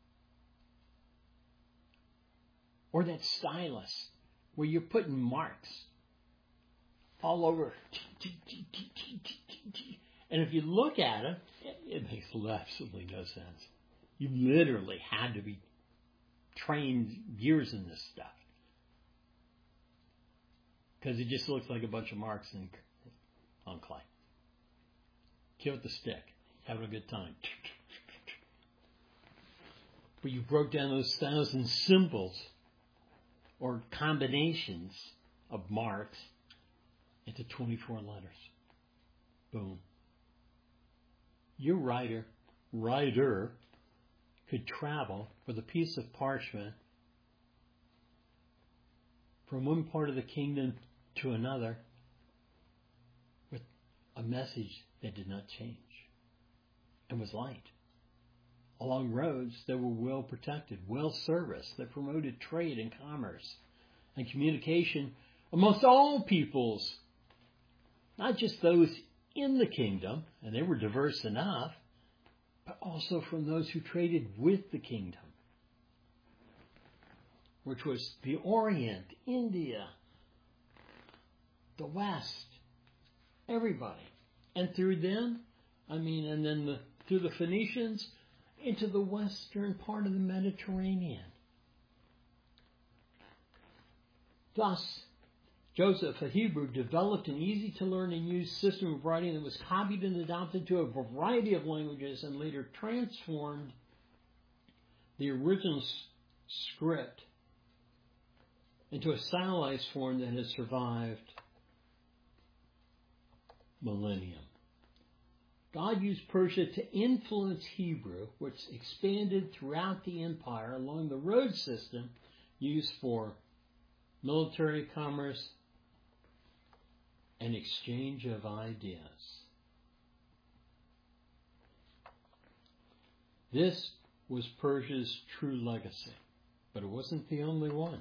Or that stylus where you're putting marks all over. And if you look at it, it makes absolutely no sense. You literally had to be trained years in this stuff. Because it just looks like a bunch of marks on clay. Kill with the stick. Having a good time. But you broke down those 1,000 symbols or combinations of marks into 24 letters. Boom. Your writer could travel with a piece of parchment from one part of the kingdom to another with a message that did not change and was light. Along roads that were well protected, well serviced, that promoted trade and commerce and communication amongst all peoples, not just those in the kingdom, and they were diverse enough, but also from those who traded with the kingdom, which was the Orient, India, the West, everybody. And through them, and then through the Phoenicians, into the western part of the Mediterranean. Thus, Joseph, a Hebrew, developed an easy-to-learn and use system of writing that was copied and adopted to a variety of languages and later transformed the original script into a stylized form that has survived millennium. God used Persia to influence Hebrew, which expanded throughout the empire along the road system used for military commerce and exchange of ideas. This was Persia's true legacy, but it wasn't the only one.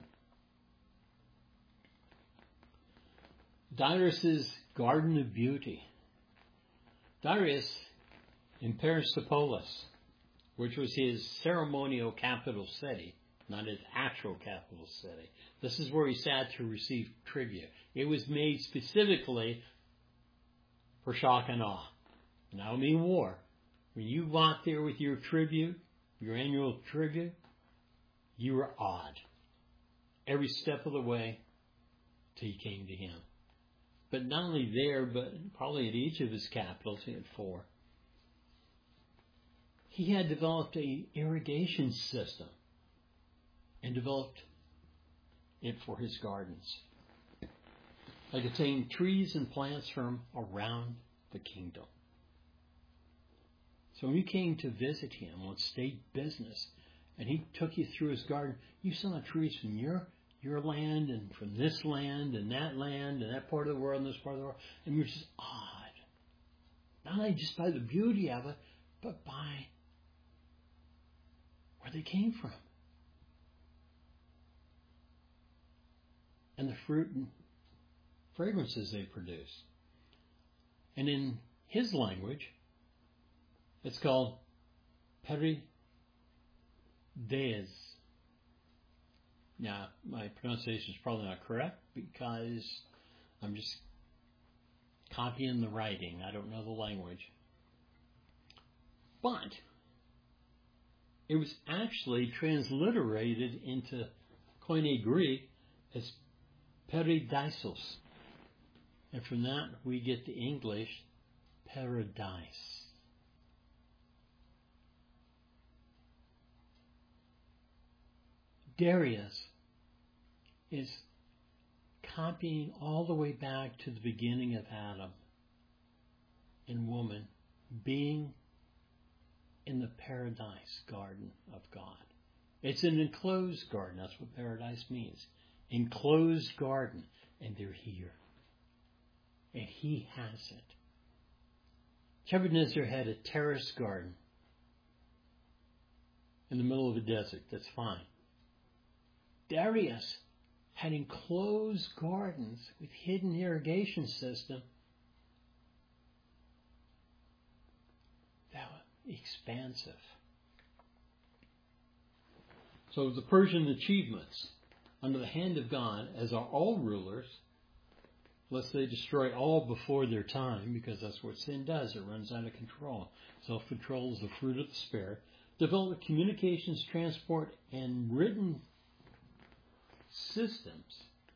Darius's Garden of Beauty. Darius in Persepolis, which was his ceremonial capital city, not his actual capital city. This is where he sat to receive tribute. It was made specifically for shock and awe. And I don't mean war. When you walked there with your tribute, your annual tribute, you were awed every step of the way till you came to him. But not only there, but probably at each of his capitals, he had 4. He had developed an irrigation system and developed it for his gardens. It contained trees and plants from around the kingdom. So when you came to visit him on state business and he took you through his garden, you saw trees from your your land and from this land and that part of the world and this part of the world. And we were just awed. Not only just by the beauty of it, but by where they came from. And the fruit and fragrances they produce. And in his language, it's called Perides. Now, my pronunciation is probably not correct because I'm just copying the writing. I don't know the language. But it was actually transliterated into Koine Greek as Paradisos. And from that we get the English paradise. Darius is copying all the way back to the beginning of Adam and woman being in the paradise garden of God. It's an enclosed garden. That's what paradise means. Enclosed garden. And they're here. And he has it. Nebuchadnezzar had a terrace garden in the middle of a desert. That's fine. Darius had enclosed gardens with hidden irrigation system that were expansive. So the Persian achievements under the hand of God, as are all rulers, lest they destroy all before their time, because that's what sin does. It runs out of control. Self-control is the fruit of the Spirit. Develop communications, transport, and written systems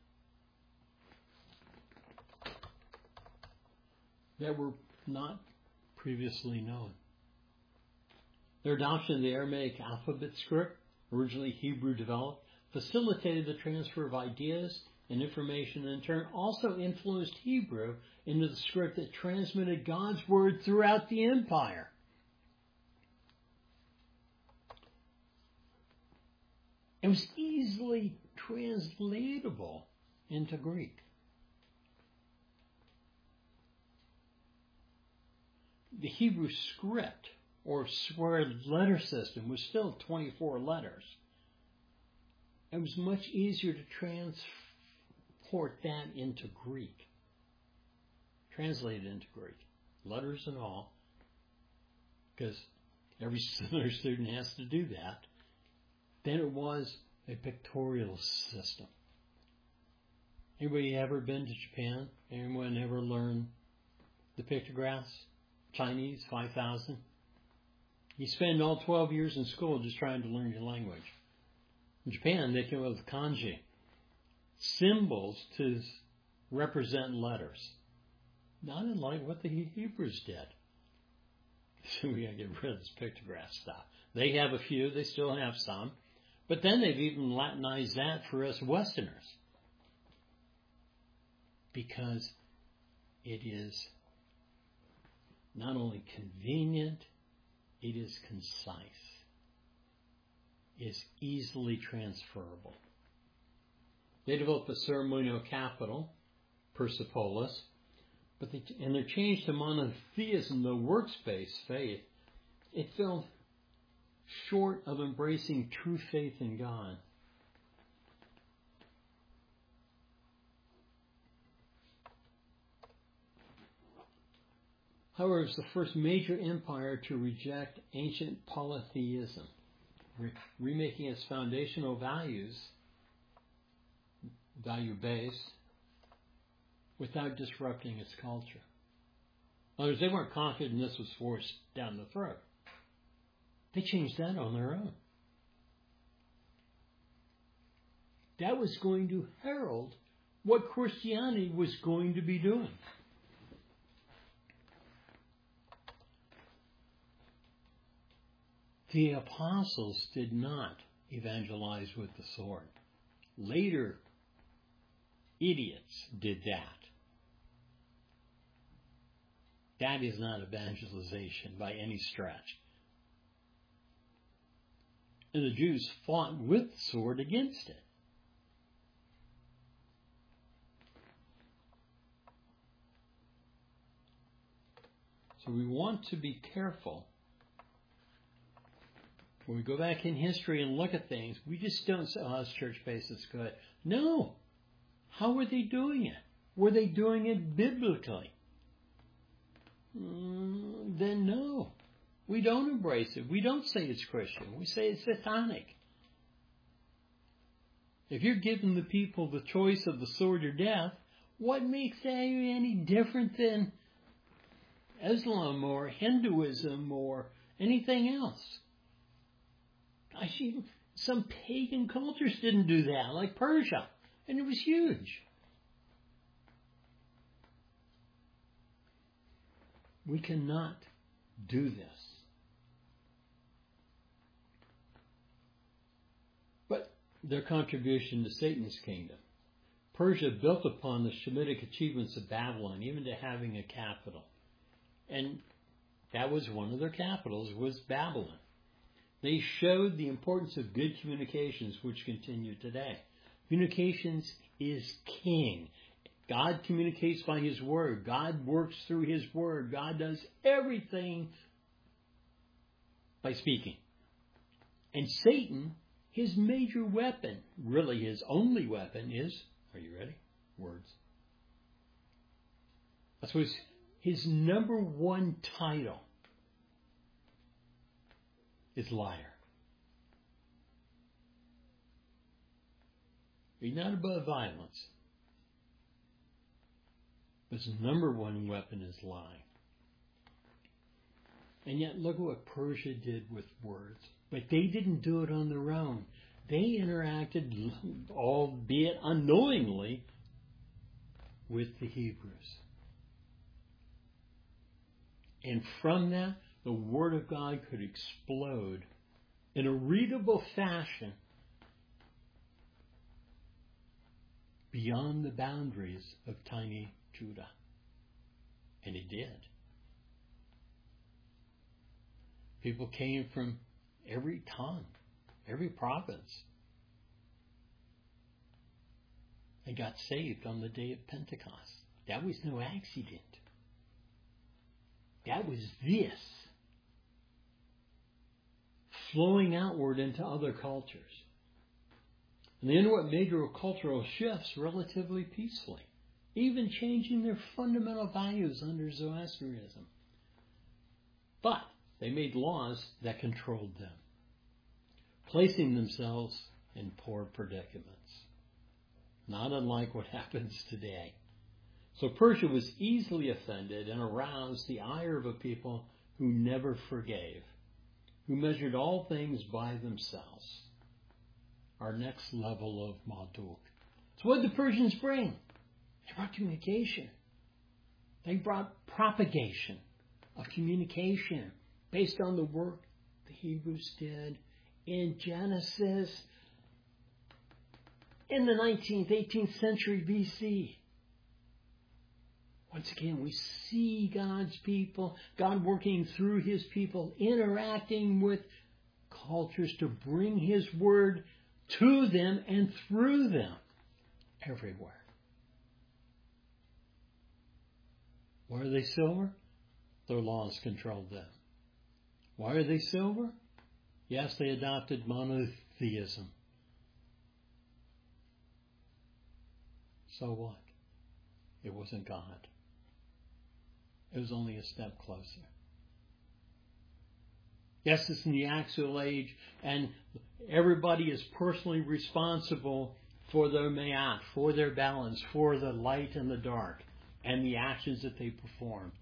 that were not previously known. Their adoption of the Aramaic alphabet script, originally Hebrew developed, facilitated the transfer of ideas and information, and in turn also influenced Hebrew into the script that transmitted God's word throughout the empire. It was easily translatable into Greek. The Hebrew script, or square letter system, was still 24 letters. It was much easier to transport that into Greek. Translate it into Greek. Letters and all. Because every seminary student has to do that. Then it was a pictorial system. Anybody ever been to Japan? Anyone ever learned the pictographs? Chinese, 5,000. You spend all 12 years in school just trying to learn your language. In Japan, they came up with kanji, symbols to represent letters. Not unlike what the Hebrews did. So we got to get rid of this pictograph stuff. They have a few, they still have some. But then they've even Latinized that for us Westerners. Because it is not only convenient, it is concise. Is easily transferable. They developed a ceremonial capital, Persepolis, and their change to monotheism, the works-based faith, it fell short of embracing true faith in God. However, it was the first major empire to reject ancient polytheism, remaking its foundational values, value-based, without disrupting its culture. In other words, they weren't conquered and this was forced down the throat. They changed that on their own. That was going to herald what Christianity was going to be doing. The apostles did not evangelize with the sword. Later, idiots did that. That is not evangelization by any stretch. And the Jews fought with the sword against it. So we want to be careful. When we go back in history and look at things, we just don't say, oh, this church base is good. No. How were they doing it? Were they doing it biblically? Then no. We don't embrace it. We don't say it's Christian. We say it's satanic. If you're giving the people the choice of the sword or death, what makes that any different than Islam or Hinduism or anything else? Some pagan cultures didn't do that, like Persia, and it was huge. We cannot do this. But their contribution to Satan's kingdom. Persia built upon the Shemitic achievements of Babylon, even to having a capital. And that was one of their capitals, was Babylon. They showed the importance of good communications, which continue today. Communications is king. God communicates by His Word. God works through His Word. God does everything by speaking. And Satan, his major weapon, really his only weapon is, are you ready? Words. That's what his number one title is liar. He's not above violence. But his number one weapon is lying. And yet look at what Persia did with words. But they didn't do it on their own. They interacted, albeit unknowingly, with the Hebrews. And from that, the Word of God could explode in a readable fashion beyond the boundaries of tiny Judah. And it did. People came from every tongue, every province, and got saved on the day of Pentecost. That was no accident. That was this flowing outward into other cultures. And they underwent major cultural shifts relatively peacefully, even changing their fundamental values under Zoroastrianism. But they made laws that controlled them, placing themselves in poor predicaments, not unlike what happens today. So Persia was easily offended and aroused the ire of a people who never forgave, who measured all things by themselves. Our next level of Marduk. So what did the Persians bring? They brought communication. They brought propagation of communication based on the work the Hebrews did in Genesis in the 19th, 18th century BC. Once again, we see God's people, God working through His people, interacting with cultures to bring His Word to them and through them everywhere. Why are they silver? Their laws controlled them. Why are they silver? Yes, they adopted monotheism. So what? It wasn't God. It was only a step closer. Yes, it's in the axial age, and everybody is personally responsible for their mayat, for their balance, for the light and the dark, and the actions that they perform.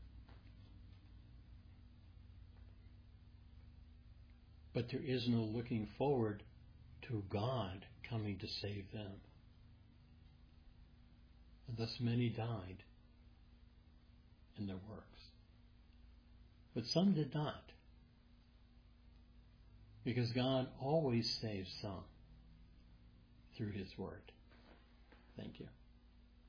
But there is no looking forward to God coming to save them. And thus many died in their works. But some did not. Because God always saves some through His Word. Thank you.